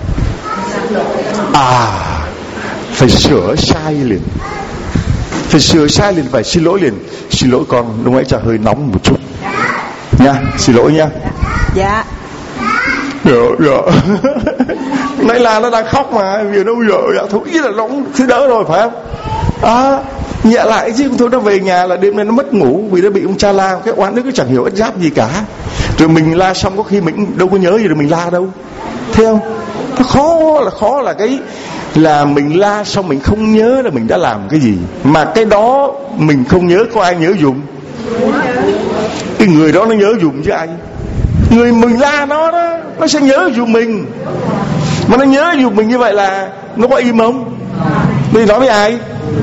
À, phải sửa sai liền. Phải sửa sai liền, phải xin lỗi liền. Xin lỗi con, lúc nãy trời hơi nóng một chút nha, xin lỗi nha.
Dạ.
Dạ, dạ. Nãy là nó đang khóc mà, vì đâu vợ, dạ thôi, ý là nó cũng thứ đỡ rồi phải không? À, nhẹ lại chứ, thôi nó về nhà là đêm nay nó mất ngủ vì nó bị ông cha la, cái oán nó cứ chẳng hiểu ất giáp gì cả. Rồi mình la xong có khi mình đâu có nhớ gì rồi mình la đâu. Thấy không? Nó khó là khó là cái là mình la xong mình không nhớ là mình đã làm cái gì. Mà cái đó mình không nhớ có ai nhớ dùm? Cái người đó nó nhớ dùm chứ ai. Người mình la nó đó, nó sẽ nhớ dùm mình. Mà nó nhớ dùm mình như vậy là nó có im không? Đi nói với ai?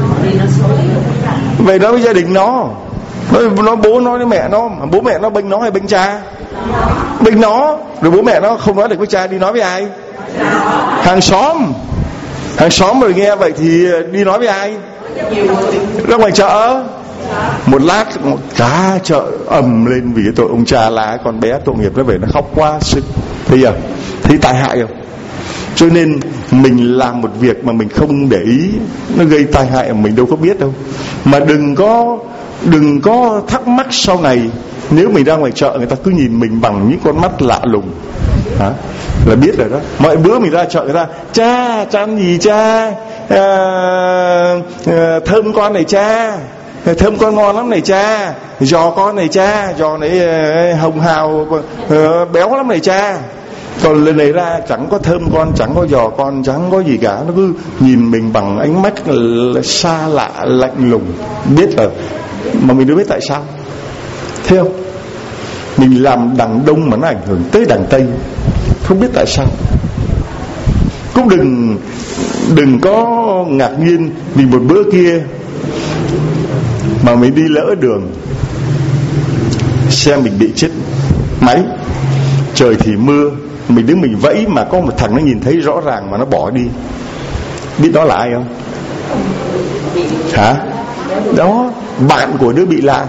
Về nói với gia đình nó. Nói, nói bố nói với mẹ nó. Bố mẹ nó bênh nó hay bênh cha? Bênh nó. Rồi bố mẹ nó không nói được với cha, đi nói với ai? Hàng xóm. Hàng xóm rồi nghe vậy thì đi nói với ai? Ra ngoài chợ. Một lát một cả chợ ầm lên vì cái tội ông cha là con bé tội nghiệp nó về nó khóc quá sức. Thấy không? Thấy tai hại không? Cho nên mình làm một việc mà mình không để ý, nó gây tai hại mình đâu có biết đâu. Mà đừng có đừng có thắc mắc sau này. Nếu mình ra ngoài chợ người ta cứ nhìn mình bằng những con mắt lạ lùng, hả? Là biết rồi đó. Mọi bữa mình ra chợ người ta: cha, cha ăn gì cha? À, à, thơm con này cha, thơm con ngon lắm này cha, giò con này cha, giò này hồng hào béo lắm này cha. Còn lần này ra chẳng có thơm con, chẳng có giò con, chẳng có gì cả. Nó cứ nhìn mình bằng ánh mắt xa lạ, lạnh lùng. Biết rồi, mà mình đâu biết tại sao. Thấy không? Mình làm đằng Đông mà nó ảnh hưởng tới đằng Tây, không biết tại sao. Cũng đừng Đừng có ngạc nhiên vì một bữa kia mà mình đi lỡ đường, xe mình bị chết máy, trời thì mưa, mình đứng mình vẫy mà có một thằng nó nhìn thấy rõ ràng mà nó bỏ đi. Biết đó là ai không? Hả? Đó, bạn của đứa bị la.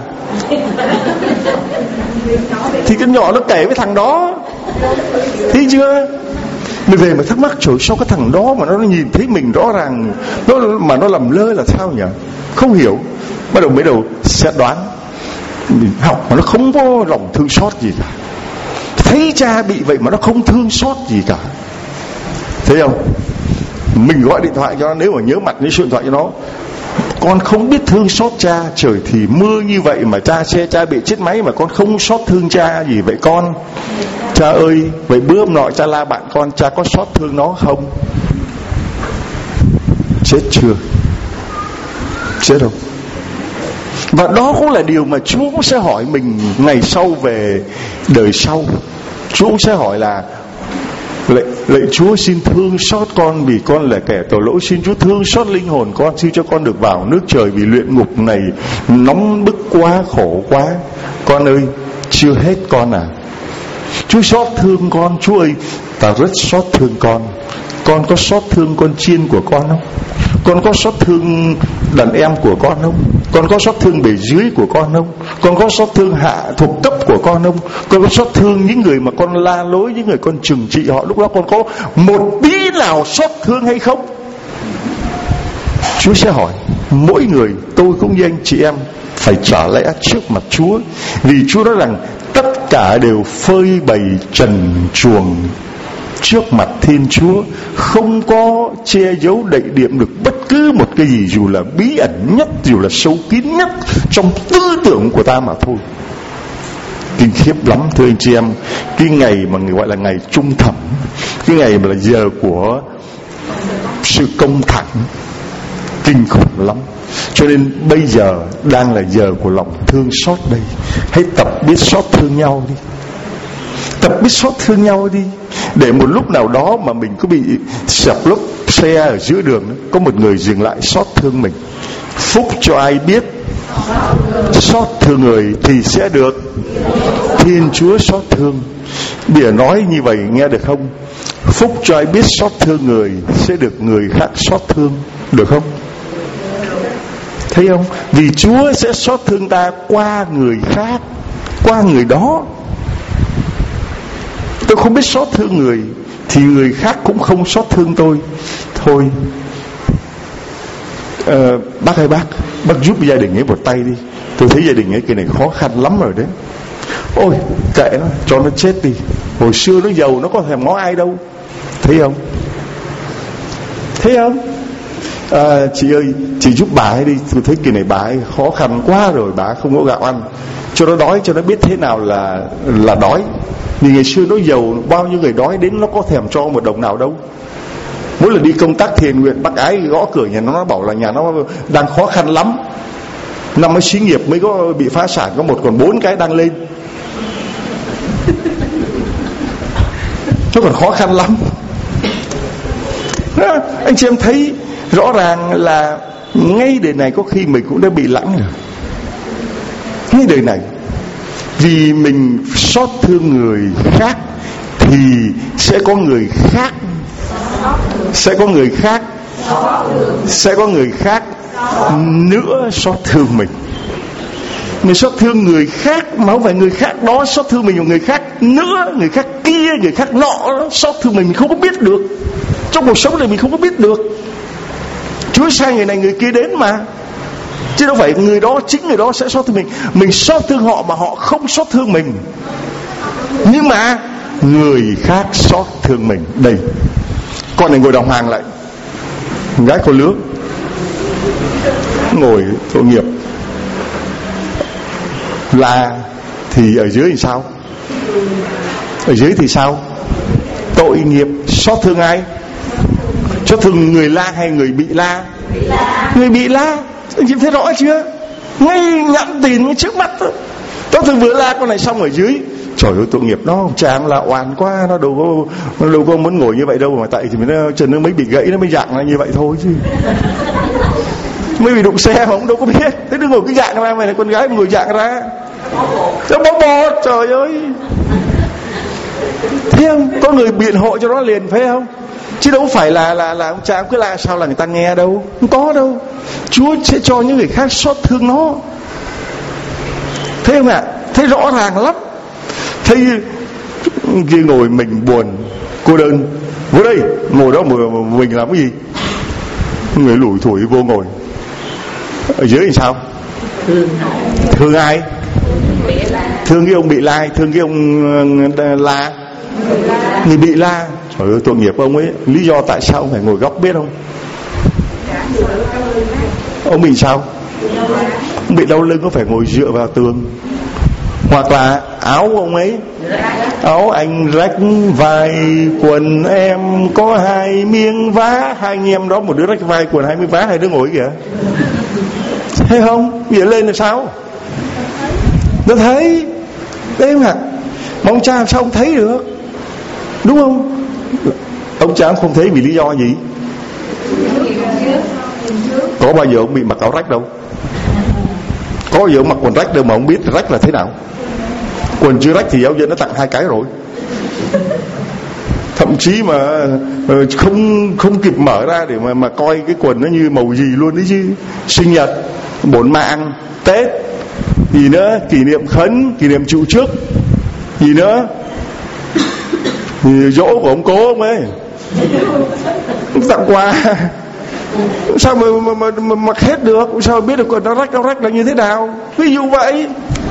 Thì cái nhỏ nó kể với thằng đó, thấy chưa? Mình về mà thắc mắc trời sao cái thằng đó mà nó nhìn thấy mình rõ ràng, nó mà nó làm lơ là sao nhỉ? Không hiểu. Bắt đầu mới đầu sẽ đoán. Mình học mà nó không có lòng thương xót gì cả. Thấy cha bị vậy mà nó không thương xót gì cả. Thấy không? Mình gọi điện thoại cho nó, nếu mà nhớ mặt lấy số điện thoại cho nó: con không biết thương xót cha, trời thì mưa như vậy mà cha xe cha bị chết máy mà con không xót thương cha gì vậy con? Cha ơi, vậy bữa hôm nọ cha la bạn con, cha có xót thương nó không? Chết chưa? Chết không? Và đó cũng là điều mà Chúa cũng sẽ hỏi mình ngày sau về đời sau. Chúa cũng sẽ hỏi là Lạy, lạy Chúa xin thương xót con vì con là kẻ tội lỗi. Xin Chúa thương xót linh hồn con, xin cho con được vào nước trời vì luyện ngục này nóng bức quá, khổ quá. Con ơi, chưa hết con à. Chúa xót thương con. Chúa ơi, ta rất xót thương con. Con có xót thương con chiên của con không? Con có xót thương đàn em của con không? Con có xót thương bề dưới của con không? Con có xót thương hạ thuộc cấp của con không? Con có xót thương những người mà con la lối, những người con trừng trị họ, lúc đó con có một tí nào xót thương hay không? Chúa sẽ hỏi mỗi người, tôi cũng như anh chị em, phải trả lẽ trước mặt Chúa. Vì Chúa nói rằng tất cả đều phơi bày trần truồng trước mặt Thiên Chúa, không có che giấu đậy đệm được bất cứ một cái gì, dù là bí ẩn nhất, dù là sâu kín nhất trong tư tưởng của ta mà thôi. Kinh khiếp lắm thưa anh chị em. Cái ngày mà người gọi là ngày trung thẩm, cái ngày mà là giờ của sự công thẳng, kinh khủng lắm. Cho nên bây giờ đang là giờ của lòng thương xót đây. Hãy tập biết xót thương nhau đi. Tập biết xót thương nhau đi. Để một lúc nào đó mà mình cứ bị sập lốp xe ở giữa đường, có một người dừng lại xót thương mình. Phúc cho ai biết xót thương người thì sẽ được Thiên Chúa xót thương. Bây giờ nói như vậy nghe được không? Phúc cho ai biết xót thương người sẽ được người khác xót thương. Được không? Thấy không? Vì Chúa sẽ xót thương ta qua người khác, qua người đó. Tôi không biết xót thương người thì người khác cũng không xót thương tôi. Thôi, ờ, bác ơi bác, bác giúp gia đình ấy một tay đi. Tôi thấy gia đình ấy kỳ này khó khăn lắm rồi đấy. Ôi kệ nó, cho nó chết đi. Hồi xưa nó giàu nó có thèm ngó ai đâu. Thấy không? Thấy không? À, chị ơi, chị giúp bà ấy đi. Tôi thấy kỳ này bà ấy khó khăn quá rồi, bà ấy không có gạo ăn. Cho nó đói, cho nó biết thế nào là là đói. Vì ngày xưa nó giàu, bao nhiêu người đói đến nó có thèm cho một đồng nào đâu. Mỗi lần đi công tác thiện nguyện, bác ái gõ cửa nhà nó, nó bảo là nhà nó đang khó khăn lắm. Năm mới xí nghiệp mới có bị phá sản, có một còn bốn cái đang lên. Nó còn khó khăn lắm. Đó, anh chị em thấy rõ ràng là ngay đời này có khi mình cũng đã bị lãng rồi. Ngay đời này, vì mình xót thương người khác thì sẽ có người khác sẽ có người khác sẽ có người khác nữa xót thương mình. Mình xót thương người khác mà không phải người khác đó xót thương mình, một người khác nữa, người khác kia, người khác nọ xót thương mình, mình không có biết được. Trong cuộc sống này mình không có biết được. Chúa sai người này người kia đến mà, chứ đâu phải người đó, chính người đó sẽ xót thương mình. Mình xót thương họ mà họ không xót thương mình, nhưng mà người khác xót thương mình. Đây, con này ngồi đồng hàng lại, gái con lứa ngồi tội nghiệp là thì ở dưới thì sao? Ở dưới thì sao? Tội nghiệp. Xót thương ai? Xót thương người la hay người bị la? Người bị la. Anh chị thấy rõ chưa? Ngay nhẵn tiền trước mắt thôi. Tôi thường vừa la con này xong ở dưới, trời ơi tội nghiệp nó, chàng là oan quá, nó đâu có nó đâu có muốn ngồi như vậy đâu, mà tại thì nó chân nó mới bị gãy, nó mới dạng là như vậy thôi chứ. Mới bị đụng xe mà cũng đâu có biết. Thế đừng ngồi cái dạng ra, mày là con gái mà ngồi dạng ra, nó bó bó, trời ơi. Thấy không? Có người biện hộ cho nó liền, phải không? Chứ đâu phải là là là ông cha cứ la sao là người ta nghe đâu, không có đâu. Chúa sẽ cho những người khác xót thương nó. Thấy không ạ? Thấy rõ ràng lắm. Thấy kia ngồi mình buồn, cô đơn, vô đây ngồi đó mình làm cái gì? Người lủi thủi vô ngồi. Ở dưới thì sao? Thương, thương ai? Thương cái ông bị la, thương cái ông la, người bị la. Trời ơi tội nghiệp ông ấy. Lý do tại sao ông phải ngồi góc biết không? Ông bị sao? Ông bị đau lưng, có phải ngồi dựa vào tường. Hoặc là áo ông ấy, áo anh rách vai, quần em có hai miếng vá. Hai anh em đó, một đứa rách vai, quần hai miếng vá, hai đứa ngồi kìa. Thấy không? Bây giờ lên là sao? Nó thấy. Đấy mà, mà ông cha làm sao ông thấy được? Đúng không? Ông Tráng không thấy vì lý do gì? Có bao giờ ông bị mặc áo rách đâu. Có bao giờ ông mặc quần rách đâu mà ông biết rách là thế nào. Quần chưa rách thì giáo dân nó tặng hai cái rồi. Thậm chí mà không không kịp mở ra để mà mà coi cái quần nó như màu gì luôn đấy chứ. Sinh nhật, bổn mạng, Tết, gì nữa, kỷ niệm khấn, kỷ niệm trụ trước, gì nữa, thì dỗ của ông cố ông ấy tặng quà. Sao mà mà, mà, mà mặc hết được? Sao mà biết được quần nó rách nó rách là như thế nào? Ví dụ vậy,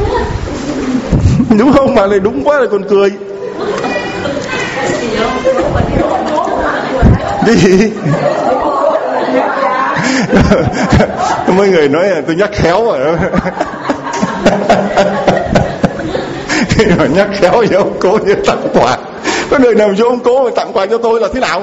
đúng không? Mà lại đúng quá là còn cười. Đi. Mấy người nói là tôi nhắc khéo rồi. Thì mà nhắc khéo với ông cố như tặng quà. Có đời nào vô ông cố mà tặng quà cho tôi là thế nào?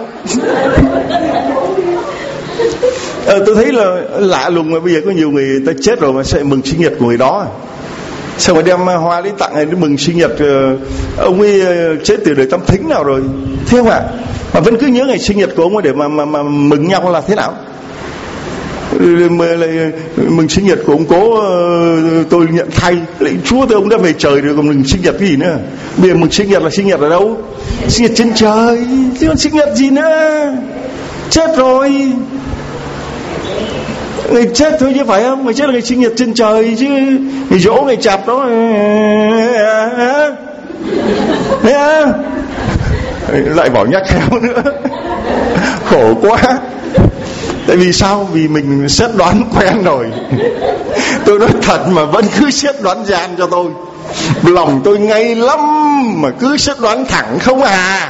Ờ, tôi thấy là lạ lùng mà bây giờ có nhiều người ta chết rồi mà sẽ mừng sinh nhật của người đó. Sao mà đem hoa đi tặng hay đi mừng sinh nhật? Ông ấy chết từ đời Tam Thính nào rồi, thế không ạ? Mà vẫn cứ nhớ ngày sinh nhật của ông ấy để mà, mà, mà mừng nhau là thế nào? Mừng sinh nhật của ông cố tôi nhận thay. Lại Chúa tôi ông đã về trời rồi còn mừng sinh nhật cái gì nữa? Bây giờ mừng sinh nhật là sinh nhật ở đâu? Sinh nhật trên trời chứ còn sinh nhật gì nữa? Chết rồi, ngày chết thôi chứ phải không? Ngày chết là ngày sinh nhật trên trời chứ. Ngày dỗ ngày chạp đó thấy không? Lại bảo nhắc khéo nữa. Khổ quá. Tại vì sao? Vì mình xét đoán quen rồi. Tôi nói thật mà vẫn cứ xét đoán gian cho tôi. Lòng tôi ngay lắm mà cứ xét đoán thẳng không à.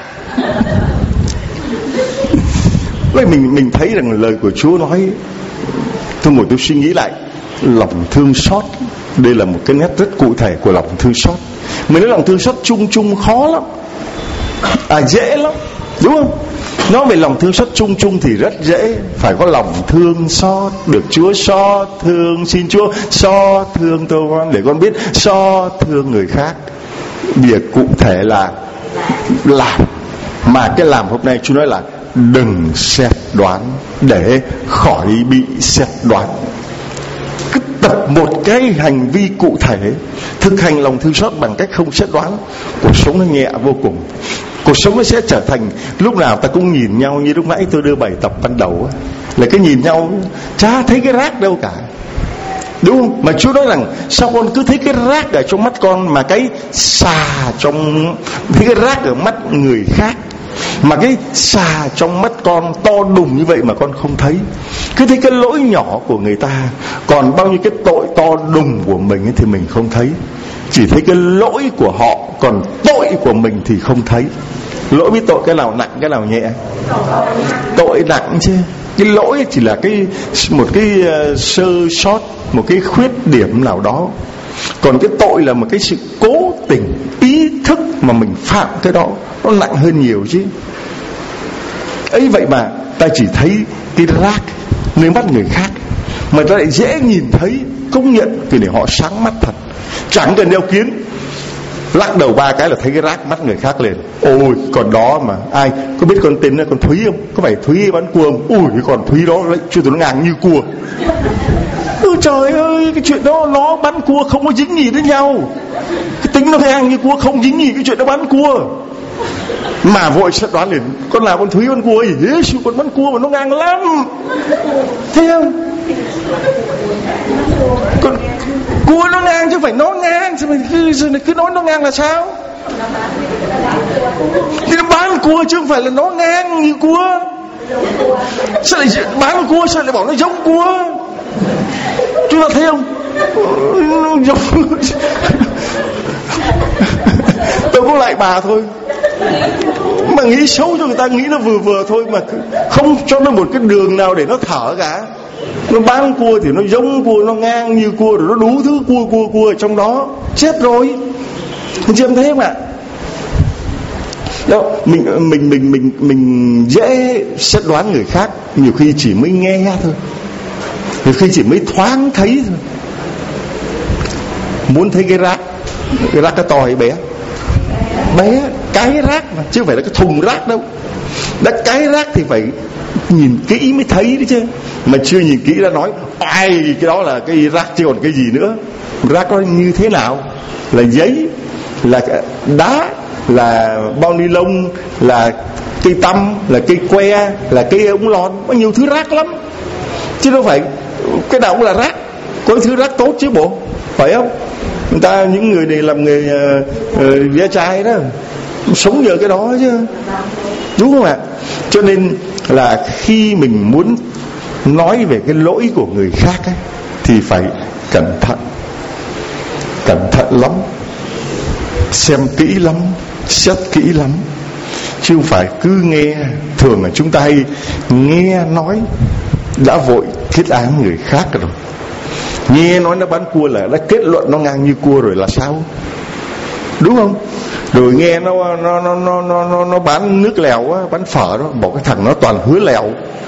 Mình, mình thấy rằng lời của Chúa nói, tôi ngồi tôi suy nghĩ lại, lòng thương xót, đây là một cái nét rất cụ thể của lòng thương xót. Mình nói lòng thương xót chung chung khó lắm, à dễ lắm, đúng không? Nói về lòng thương xót chung chung thì rất dễ. Phải có lòng thương xót, được Chúa xót thương, xin Chúa xót thương tôi con, để con biết xót thương người khác. Việc cụ thể là làm. Mà cái làm hôm nay Chúa nói là đừng xét đoán để khỏi bị xét đoán. Cứ tập một cái hành vi cụ thể, thực hành lòng thương xót bằng cách không xét đoán, cuộc sống nó nhẹ vô cùng. Cuộc sống nó sẽ trở thành lúc nào ta cũng nhìn nhau, như lúc nãy tôi đưa bài tập ban đầu là cái nhìn nhau chả thấy cái rác đâu cả, đúng không? Mà Chúa nói rằng sao con cứ thấy cái rác ở trong mắt con mà cái xà trong thấy cái rác ở mắt người khác, mà cái xà trong mắt con to đùng như vậy mà con không thấy. Cứ thấy cái lỗi nhỏ của người ta, còn bao nhiêu cái tội to đùng của mình thì mình không thấy. Chỉ thấy cái lỗi của họ, còn tội của mình thì không thấy. Lỗi với tội cái nào nặng cái nào nhẹ? Tội nặng chứ. Cái lỗi chỉ là cái một cái uh, sơ sót, một cái khuyết điểm nào đó. Còn cái tội là một cái sự cố tình ý thức mà mình phạm cái đó, nó nặng hơn nhiều chứ. Ấy vậy mà ta chỉ thấy cái rác nơi mắt người khác, mà ta lại dễ nhìn thấy, công nhận thì để họ sáng mắt thật. Chẳng cần đeo kiến, lắc đầu ba cái là thấy cái rác mắt người khác liền. Ôi còn đó mà ai có biết con tên là con Thúy không? Có phải Thúy bán cua không? Ui cái con Thúy đó lại chưa, tụi nó ngang như cua. Ôi trời ơi, cái chuyện đó nó bán cua không có dính gì đến nhau. Cái tính nó ngang như cua, không dính gì cái chuyện nó bán cua. Mà vội sẽ đoán liền, con nào con Thúy bán cua gì? Ê, con bán cua mà nó ngang lắm. Thấy không? Con cua nó ngang chứ phải nó ngang. Sao mình cứ, cứ nói nó ngang là sao? Thì nó bán cua chứ không phải là nó ngang như cua. Sao lại bán cua, sao lại bảo nó giống cua? Chúng ta thấy không? Nó giống. Tôi cũng lại bà thôi, mà nghĩ xấu cho người ta, nghĩ nó vừa vừa thôi, mà không cho nó một cái đường nào để nó thở cả. Nó bán cua thì nó giống cua, nó ngang như cua, rồi nó đủ thứ cua cua cua ở trong đó. Chết rồi. Anh chị em thấy không ạ? Đó, mình mình mình mình mình dễ xét đoán người khác, nhiều khi chỉ mới nghe thôi, nhiều khi chỉ mới thoáng thấy thôi. Muốn thấy cái rác, cái rác cái to hay bé? Bé, cái rác mà chứ không phải là cái thùng rác đâu. Đã cái rác thì phải nhìn kỹ mới thấy đấy chứ. Mà chưa nhìn kỹ đã nói ai cái đó là cái rác chứ còn cái gì nữa. Rác đó như thế nào? Là giấy, là đá, là bao ni lông, là cây tăm, là cây que, là cây ống lon. Có nhiều thứ rác lắm, chứ đâu phải cái nào cũng là rác. Có thứ rác tốt chứ bộ, phải không? Người ta, những người này làm nghề uh, uh, vẽ chai đó, sống nhờ cái đó chứ, đúng không ạ? Cho nên là khi mình muốn nói về cái lỗi của người khác ấy, thì phải cẩn thận, cẩn thận lắm, xem kỹ lắm, xét kỹ lắm, chứ không phải cứ nghe. Thường là chúng ta hay nghe nói đã vội kết án người khác rồi. Nghe nói nó bán cua là đã kết luận nó ngang như cua rồi là sao, đúng không? Rồi nghe nó nó nó nó nó, nó bán nước lèo á, bán phở đó, bỏ cái thằng nó toàn hứa lèo.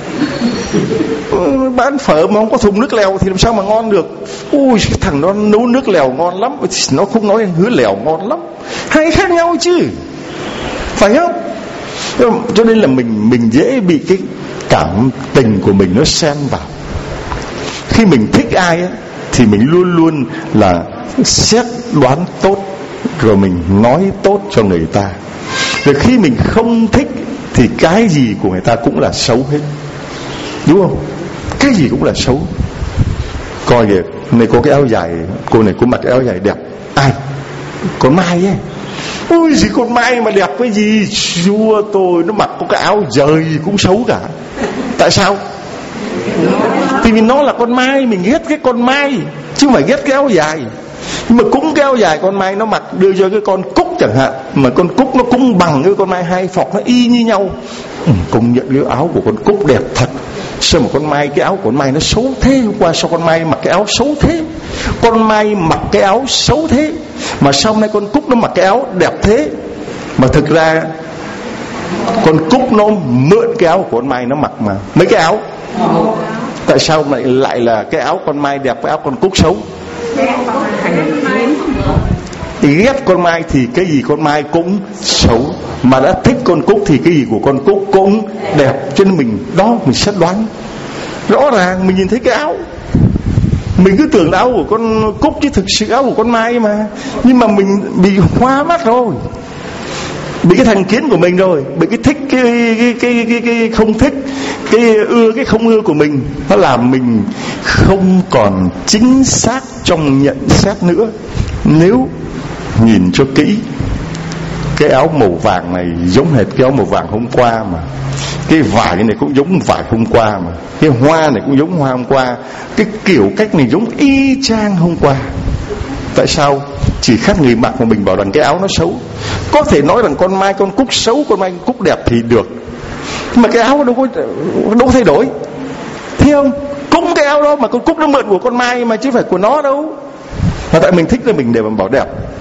Bán phở mà không có thùng nước lèo thì làm sao mà ngon được? Ui, thằng nó nấu nước lèo ngon lắm, nó không nói hứa lèo ngon lắm. Hai khác nhau chứ, phải không? Cho nên là mình mình dễ bị cái cảm tình của mình nó xen vào. Khi mình thích ai á, thì mình luôn luôn là xét đoán tốt, rồi mình nói tốt cho người ta. Rồi khi mình không thích thì cái gì của người ta cũng là xấu hết, đúng không? Cái gì cũng là xấu. Coi kìa, này có cái áo dài, cô này có mặc cái áo dài đẹp. Ai? Con Mai ấy. Ôi gì con Mai mà đẹp cái gì? Chua tôi, nó mặc có cái áo dời cũng xấu cả. Tại sao? Thì vì nó là con Mai, mình ghét cái con Mai, chứ không phải ghét cái áo dài. Nhưng mà cũng cái áo dài con Mai nó mặc đưa cho cái con Cúc chẳng hạn, mà con Cúc nó cũng bằng cái con Mai, hai phọc nó y như nhau. Ừ, công nhận cái áo của con Cúc đẹp thật. Sao mà con Mai, cái áo của con Mai nó xấu thế? Hôm qua sao con Mai mặc cái áo xấu thế? Con Mai mặc cái áo xấu thế, mà sau này con Cúc nó mặc cái áo đẹp thế. Mà thực ra con Cúc nó mượn cái áo của con Mai nó mặc mà. Mấy cái áo, tại sao lại lại là cái áo con Mai đẹp, cái áo con Cúc xấu? Ghét con Mai thì cái gì con Mai cũng xấu, mà đã thích con Cúc thì cái gì của con Cúc cũng đẹp. Cho nên mình đó, mình xét đoán rõ ràng. Mình nhìn thấy cái áo, mình cứ tưởng là áo của con Cúc chứ thực sự áo của con Mai mà. Nhưng mà mình bị hoa mắt rồi, bị cái thành kiến của mình rồi, bị cái thích cái cái cái cái, cái không thích, cái ưa cái không ưa của mình, nó làm mình không còn chính xác trong nhận xét nữa. Nếu nhìn cho kỹ, cái áo màu vàng này giống hệt cái áo màu vàng hôm qua mà, cái vải này cũng giống vải hôm qua mà, cái hoa này cũng giống hoa hôm qua, cái kiểu cách này giống y chang hôm qua. Tại sao? Chỉ khác người mặc mà mình bảo rằng cái áo nó xấu. Có thể nói rằng con Mai con Cúc xấu, con Mai con Cúc đẹp thì được, mà cái áo đâu có đâu có thay đổi, thấy không? Cũng cái áo đó mà con Cúc nó mượn của con Mai mà chứ phải của nó đâu. Mà tại mình thích là mình để mà bảo đẹp.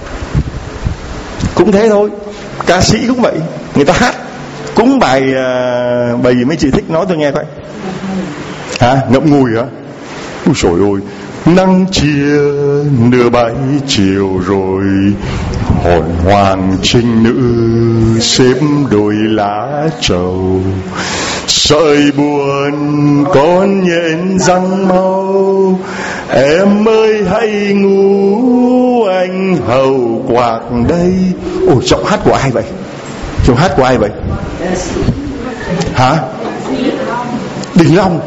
Cũng thế thôi, ca sĩ cũng vậy, người ta hát cũng bài uh, bài gì mấy chị thích nói tôi nghe coi. Hả? Ngậm ngùi hả? Ôi trời ơi, nắng chia nửa bảy chiều rồi, hồn hoàng trinh nữ xếp đôi lá trầu, sợi buồn con nhện răng mau, em ơi hãy ngủ anh hầu quạt đây. Ôi, giọng hát của ai vậy? Giọng hát của ai vậy? Hả? Đình Long.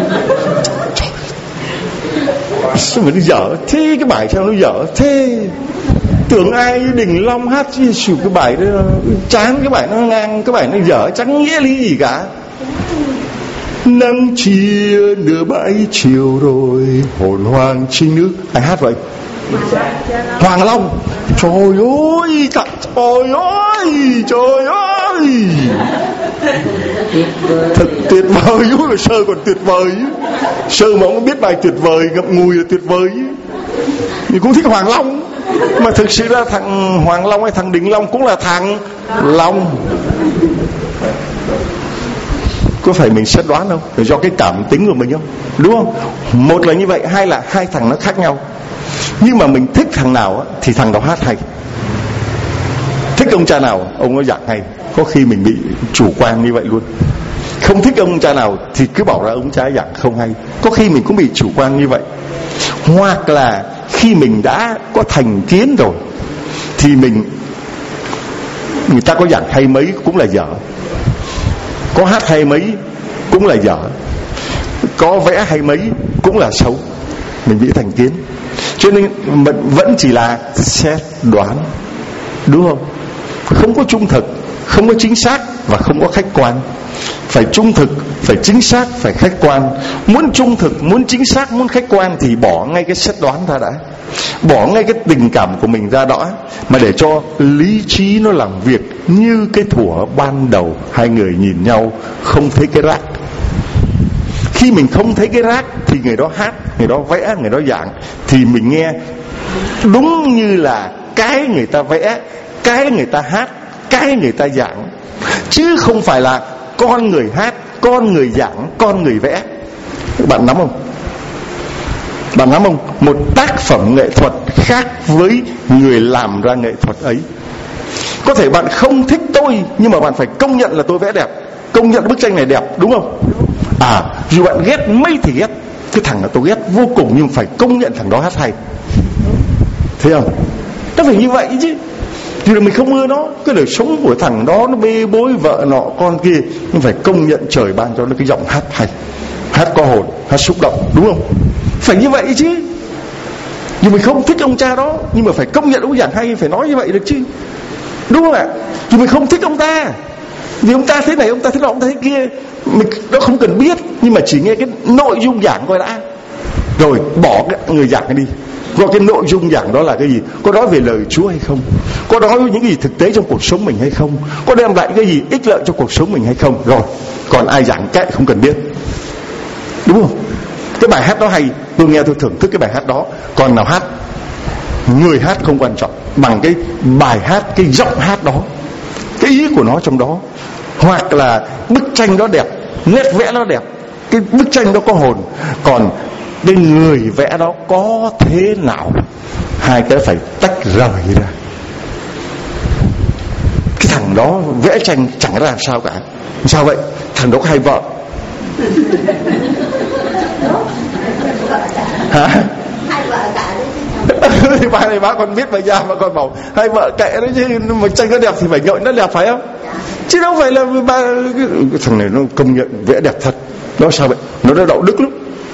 Sao mà nó dở thế? Cái bài sao nó dở thế? Tưởng ai Đình Long hát chứ, cái bài đó chán, cái bài nó ngang, cái bài nó dở, chẳng nghĩa lý gì cả. Nắng chia nửa bãi chiều rồi, hồn hoàng trinh nữ. Ai hát vậy? Hoàng Long. Trời ơi, thật, trời ơi, trời ơi, thật tuyệt vời. Chứ là Sơ còn tuyệt vời chứ. Sơ mà không biết bài tuyệt vời, ngậm ngùi là tuyệt vời chứ. Mình cũng thích Hoàng Long. Mà thực sự ra thằng Hoàng Long hay thằng Đình Long cũng là thằng Long. Có phải mình xét đoán không? Để do cái cảm tính của mình không? Đúng không? Một là như vậy, hai là hai thằng nó khác nhau. Nhưng mà mình thích thằng nào á, thì thằng đó hát hay. Thích Thích ông cha nào ông nó giảng hay. Có khi mình bị chủ quan như vậy luôn. Không thích ông cha nào thì cứ bảo ra ông cha giảng không hay. Có khi mình cũng bị chủ quan như vậy. Hoặc là khi mình đã có thành kiến rồi thì mình, người ta có giảng hay mấy cũng là dở, có hát hay mấy cũng là dở, có vẽ hay mấy cũng là xấu. Mình bị thành kiến, cho nên mình vẫn chỉ là xét đoán, đúng không? Không có trung thực, không có chính xác và không có khách quan. Phải trung thực, phải chính xác, phải khách quan. Muốn trung thực, muốn chính xác, muốn khách quan thì bỏ ngay cái xét đoán ra đã, bỏ ngay cái tình cảm của mình ra đó, mà để cho lý trí nó làm việc như cái thuở ban đầu hai người nhìn nhau không thấy cái rác. Khi mình không thấy cái rác thì người đó hát, người đó vẽ, người đó giảng thì mình nghe đúng như là cái người ta vẽ, cái người ta hát, cái người ta giảng, chứ không phải là con người hát, con người giảng, con người vẽ. Bạn nắm không? Bạn nắm không? Một tác phẩm nghệ thuật khác với người làm ra nghệ thuật ấy. Có thể bạn không thích tôi, nhưng mà bạn phải công nhận là tôi vẽ đẹp, công nhận bức tranh này đẹp, đúng không? À, dù bạn ghét mấy thì ghét, cái thằng là tôi ghét vô cùng, nhưng phải công nhận thằng đó hát hay. Thấy không? Nó phải như vậy chứ. Thì là mình không ưa nó, cái đời sống của thằng đó nó bê bối vợ nọ con kia, nhưng phải công nhận trời ban cho nó cái giọng hát hay, hát có hồn, hát xúc động, đúng không? Phải như vậy chứ. Nhưng mình không thích ông cha đó, nhưng mà phải công nhận ông giảng hay, phải nói như vậy được chứ, đúng không ạ? Thì mình không thích ông ta vì ông ta thế này, ông ta thế nọ, ông ta thế kia, mình nó không cần biết, nhưng mà chỉ nghe cái nội dung giảng coi đã, rồi bỏ cái người giảng đi. Gọi cái nội dung giảng đó là cái gì? Có nói về lời Chúa hay không? Có nói những cái gì thực tế trong cuộc sống mình hay không? Có đem lại cái gì ích lợi cho cuộc sống mình hay không? Rồi, còn ai giảng kệ không cần biết, đúng không? Cái bài hát đó hay, tôi nghe tôi thưởng thức cái bài hát đó. Còn nào hát, người hát không quan trọng bằng cái bài hát, cái giọng hát đó, cái ý của nó trong đó. Hoặc là bức tranh đó đẹp, nét vẽ nó đẹp, cái bức tranh đó có hồn. Còn cái người vẽ đó có thế nào, hai cái phải tách rời ra. Cái thằng đó vẽ tranh chẳng ra làm sao cả. Sao vậy? Thằng đó có hai vợ. Hả?
Hai vợ cả
đấy. Thì bà này bà còn biết bà già mà còn bảo hai vợ kệ đấy chứ, mà tranh nó đẹp thì phải nhộn nó đẹp, phải không? Chứ đâu phải là bà, cái thằng này nó công nhận vẽ đẹp thật. Nó sao vậy? Nó đã đạo đức lắm.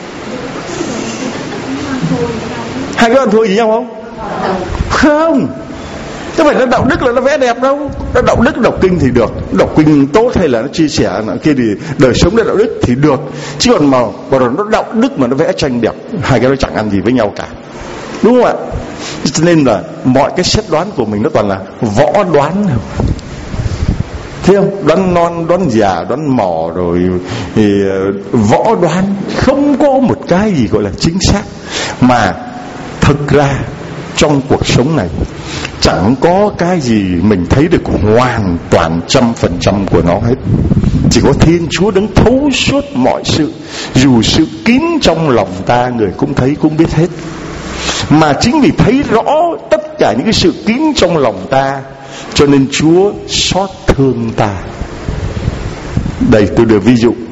Hai cái ăn thua gì nhau không? Không. Chứ phải nó đạo đức là nó vẽ đẹp đâu. Nó đạo đức đọc kinh thì được, đọc kinh tốt hay là nó chia sẻ nó kia thì đời sống nó đạo đức thì được. Chứ còn mà còn nó đạo đức mà nó vẽ tranh đẹp, hai cái nó chẳng ăn gì với nhau cả, đúng không ạ? Cho nên là mọi cái xét đoán của mình nó toàn là võ đoán, thấy không? Đoán non, đoán già, đoán mò rồi thì võ đoán, không có một cái gì gọi là chính xác. Mà thực ra trong cuộc sống này chẳng có cái gì mình thấy được hoàn toàn trăm phần trăm của nó hết. Chỉ có Thiên Chúa đấng thấu suốt mọi sự, dù sự kín trong lòng ta người cũng thấy cũng biết hết. Mà chính vì thấy rõ tất cả những cái sự kín trong lòng ta, cho nên Chúa xót thương ta. Đây tôi đưa ví dụ.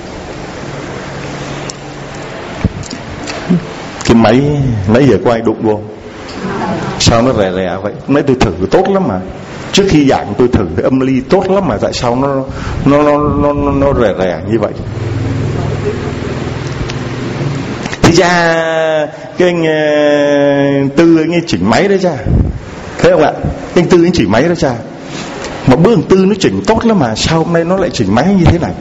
Cái máy nãy giờ có ai đụng vô? Sao nó rè rè vậy? Nãy tôi thử tốt lắm mà. Trước khi giảng tôi thử cái âm ly tốt lắm mà tại sao nó nó nó nó nó, nó rè rè như vậy? Thì ra cái anh uh, Tư anh ấy chỉnh máy đấy cha, thấy không ạ? Anh Tư anh chỉnh máy đó cha. Mà bữa anh Tư nó chỉnh tốt lắm mà sao hôm nay nó lại chỉnh máy như thế này?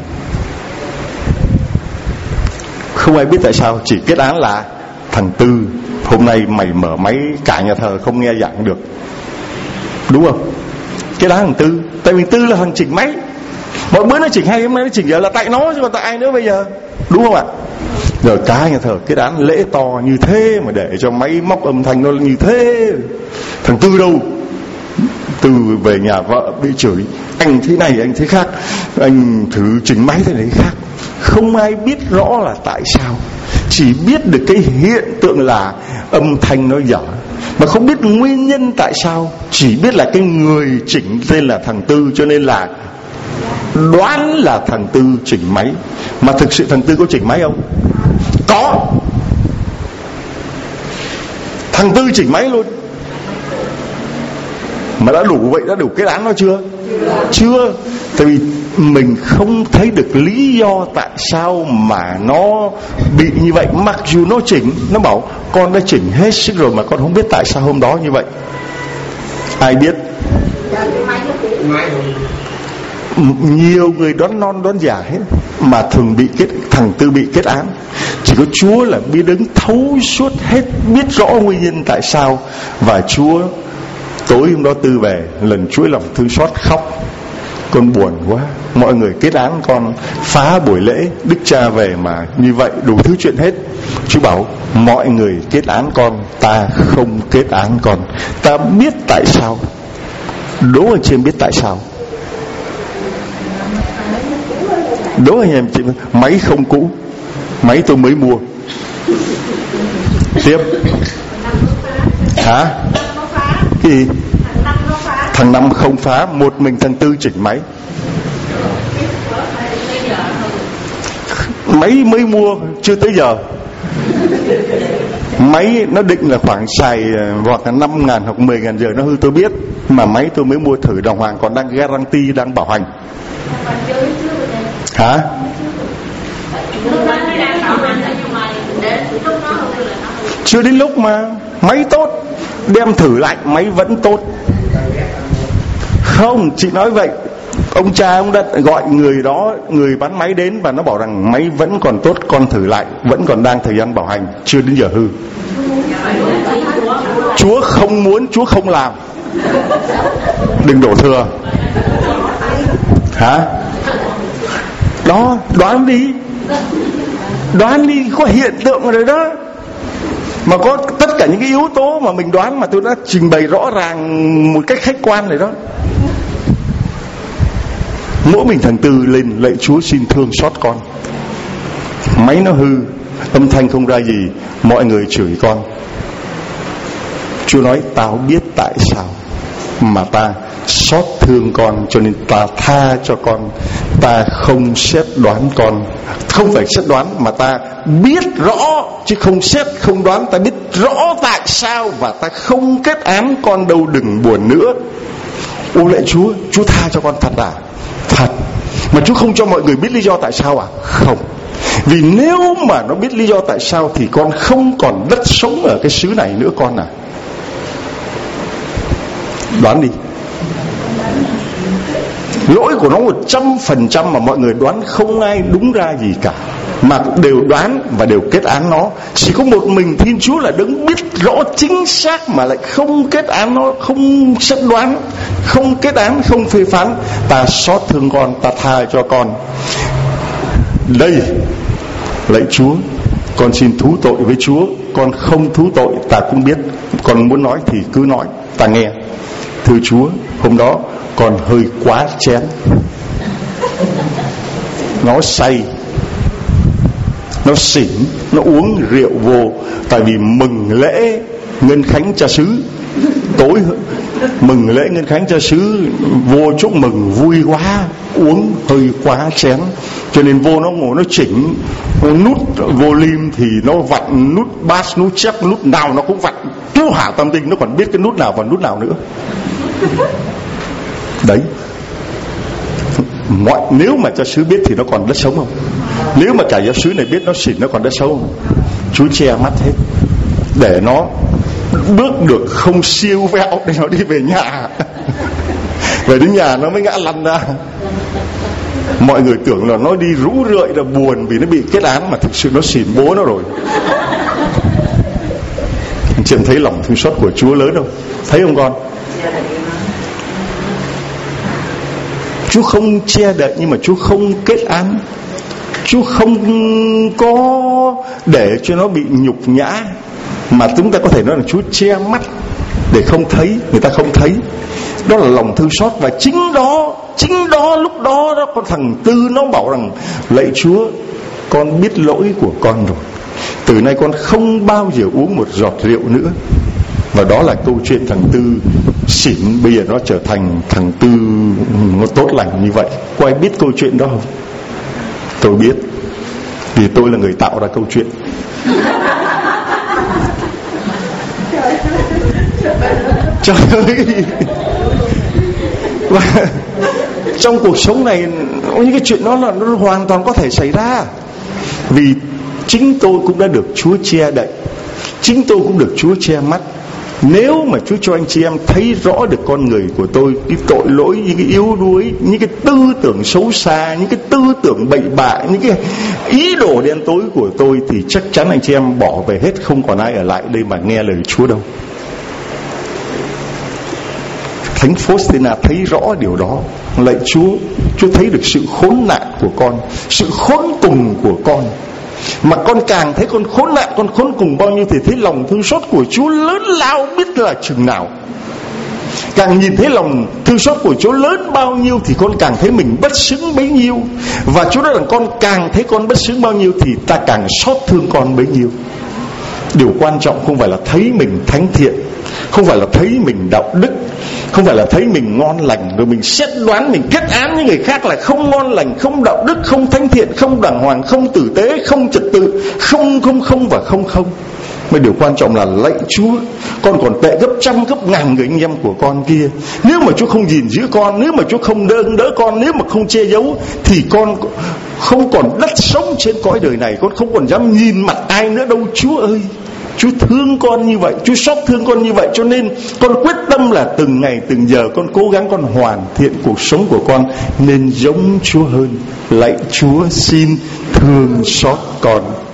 Không ai biết tại sao, chỉ kết án là thằng Tư hôm nay mày mở máy cả nhà thờ không nghe giảng được, đúng không? Cái đó thằng Tư, tại vì Tư là thằng chỉnh máy. Mọi bữa nó chỉnh hay, hôm nay nó chỉnh giờ là tại nó chứ còn tại ai nữa bây giờ, đúng không ạ? Rồi cả nhà thờ cái đám lễ to như thế mà để cho máy móc âm thanh nó như thế. Thằng Tư đâu? Tư về nhà vợ bị chửi, anh thế này anh thế khác, anh thử chỉnh máy thế này khác. Không ai biết rõ là tại sao, chỉ biết được cái hiện tượng là âm thanh nó dở. mà không biết nguyên nhân tại sao, chỉ biết là cái người chỉnh tên là thằng Tư, cho nên là đoán là thằng Tư chỉnh máy. Mà thực sự thằng Tư có chỉnh máy không? Có. Thằng Tư chỉnh máy luôn. Mà đã đủ vậy, đã đủ kết án nó chưa? Chưa. Tại vì mình không thấy được lý do tại sao mà nó bị như vậy. Mặc dù nó chỉnh, nó bảo con đã chỉnh hết sức rồi mà con không biết tại sao hôm đó như vậy. Ai biết? Nhiều người đoán non đoán giả hết, mà thường bị kết, thằng Tư bị kết án. Chỉ có Chúa là biết đứng thấu suốt hết, biết rõ nguyên nhân tại sao. Và Chúa tối hôm đó Tư về, lần chuỗi lòng thương xót khóc: con buồn quá, mọi người kết án con, phá buổi lễ, Đức Cha về mà như vậy, đủ thứ chuyện hết. Chúa bảo mọi người kết án con, ta không kết án con. Ta biết tại sao. Đố anh chị em biết tại sao? Đố anh em chị, máy không cũ, máy tôi mới mua. Tiếp. Hả? Cái gì? Thằng Năm không phá, một mình thằng Tư chỉnh máy. Máy mới mua, chưa tới giờ. Máy nó định là khoảng xài hoặc là năm ngàn hoặc mười ngàn giờ nó hư tôi biết. Mà máy tôi mới mua thử đồng hoàng, còn đang guarantee, đang bảo hành. Hả? Chưa đến lúc mà. Máy tốt, đem thử lại máy vẫn tốt. Không, chị nói vậy. Ông cha ông đã gọi người đó, người bán máy đến, và nó bảo rằng máy vẫn còn tốt, con thử lại, vẫn còn đang thời gian bảo hành, chưa đến giờ hư. Chúa không muốn, Chúa không làm. Đừng đổ thừa. Hả? Đó, đoán đi. Đoán đi, có hiện tượng rồi đó. Mà có tất cả những cái yếu tố mà mình đoán mà tôi đã trình bày rõ ràng một cách khách quan rồi đó. Mỗi mình thằng Tư lên lạy Chúa xin thương xót con. Máy nó hư, âm thanh không ra gì, mọi người chửi con. Chúa nói tao biết tại sao mà ta xót thương con, cho nên ta tha cho con. Ta không xét đoán con. Không phải xét đoán mà ta biết rõ, chứ không xét không đoán. Ta biết rõ tại sao và ta không kết án con đâu, đừng buồn nữa. Ô lạy Chúa, Chúa tha cho con thật à? Thật. Mà Chúa không cho mọi người biết lý do tại sao à? Không. Vì nếu mà nó biết lý do tại sao thì con không còn đất sống ở cái xứ này nữa con à. Đoán đi. Lỗi của nó một trăm phần trăm mà mọi người đoán không ai đúng ra gì cả, mà đều đoán và đều kết án nó. Chỉ có một mình Thiên Chúa là đứng biết rõ chính xác mà lại không kết án nó, không xét đoán, không kết án, không phê phán. Ta xót thương con, ta tha cho con. Đây, lạy Chúa, con xin thú tội với Chúa. Con không thú tội, ta cũng biết. Con muốn nói thì cứ nói, ta nghe. Thưa Chúa, hôm đó con hơi quá chén. Nó say, nó xỉn, nó uống rượu vô. Tại vì mừng lễ Ngân Khánh Cha Xứ, tối mừng lễ Ngân Khánh Cha Xứ, vô chúc mừng vui quá, uống hơi quá chén, cho nên vô nó ngồi nó chỉnh nút volume thì nó vặn nút bass, nút chép, nút nào nó cũng vặn. Cứu hả tâm tinh, nó còn biết cái nút nào và nút nào nữa. Đấy. Mọi, nếu mà Cha Xứ biết thì nó còn đất sống không? Nếu mà cả giáo xứ này biết nó xỉn, nó còn đất sống không? Chúa che mắt hết để nó bước được không siêu vẹo để nó đi về nhà. Về đến nhà nó mới ngã lăn ra. Mọi người tưởng là nó đi rũ rượi là buồn vì nó bị kết án, mà thực sự nó xỉn bố nó rồi. Chị thấy lòng thương xót của Chúa lớn không? Thấy không con? Chúa không che đậy, nhưng mà Chúa không kết án. Chúa không có để cho nó bị nhục nhã, mà chúng ta có thể nói là Chúa che mắt để không thấy, người ta không thấy. Đó là lòng thương xót. Và chính đó, chính đó lúc đó đó con thằng Tư nó bảo rằng lạy Chúa, con biết lỗi của con rồi, từ nay con không bao giờ uống một giọt rượu nữa. Và đó là câu chuyện thằng Tư xỉn, bây giờ nó trở thành thằng Tư nó tốt lành như vậy. Có ai biết câu chuyện đó không? Tôi biết, vì tôi là người tạo ra câu chuyện. Trời ơi. Và trong cuộc sống này những cái chuyện đó là nó hoàn toàn có thể xảy ra. Vì chính tôi cũng đã được Chúa che đậy, chính tôi cũng được Chúa che mắt. Nếu mà Chúa cho anh chị em thấy rõ được con người của tôi, cái tội lỗi, những cái yếu đuối, những cái tư tưởng xấu xa, những cái tư tưởng bậy bạ, những cái ý đồ đen tối của tôi, thì chắc chắn anh chị em bỏ về hết, không còn ai ở lại đây mà nghe lời Chúa đâu. Thánh Faustina thấy rõ điều đó. Lạy Chúa, Chúa thấy được sự khốn nạn của con, sự khốn cùng của con. Mà con càng thấy con khốn nạn, con khốn cùng bao nhiêu thì thấy lòng thương xót của Chúa lớn lao biết là chừng nào. Càng nhìn thấy lòng thương xót của Chúa lớn bao nhiêu thì con càng thấy mình bất xứng bấy nhiêu. Và Chúa nói rằng con càng thấy con bất xứng bao nhiêu thì ta càng xót thương con bấy nhiêu. Điều quan trọng không phải là thấy mình thánh thiện, không phải là thấy mình đạo đức, không phải là thấy mình ngon lành rồi mình xét đoán, mình kết án những người khác là không ngon lành, không đạo đức, không thánh thiện, không đàng hoàng, không tử tế, không trật tự, không không không và không không. Mà điều quan trọng là lạy Chúa, con còn tệ gấp trăm gấp ngàn người anh em của con kia. Nếu mà Chúa không gìn giữ con, nếu mà Chúa không đỡ đỡ con, nếu mà không che giấu, thì con không còn đất sống trên cõi đời này, con không còn dám nhìn mặt ai nữa đâu. Chúa ơi, Chúa thương con như vậy, Chúa xót thương con như vậy, cho nên con quyết tâm là từng ngày từng giờ con cố gắng con hoàn thiện cuộc sống của con nên giống Chúa hơn. Lạy Chúa, xin thương xót con.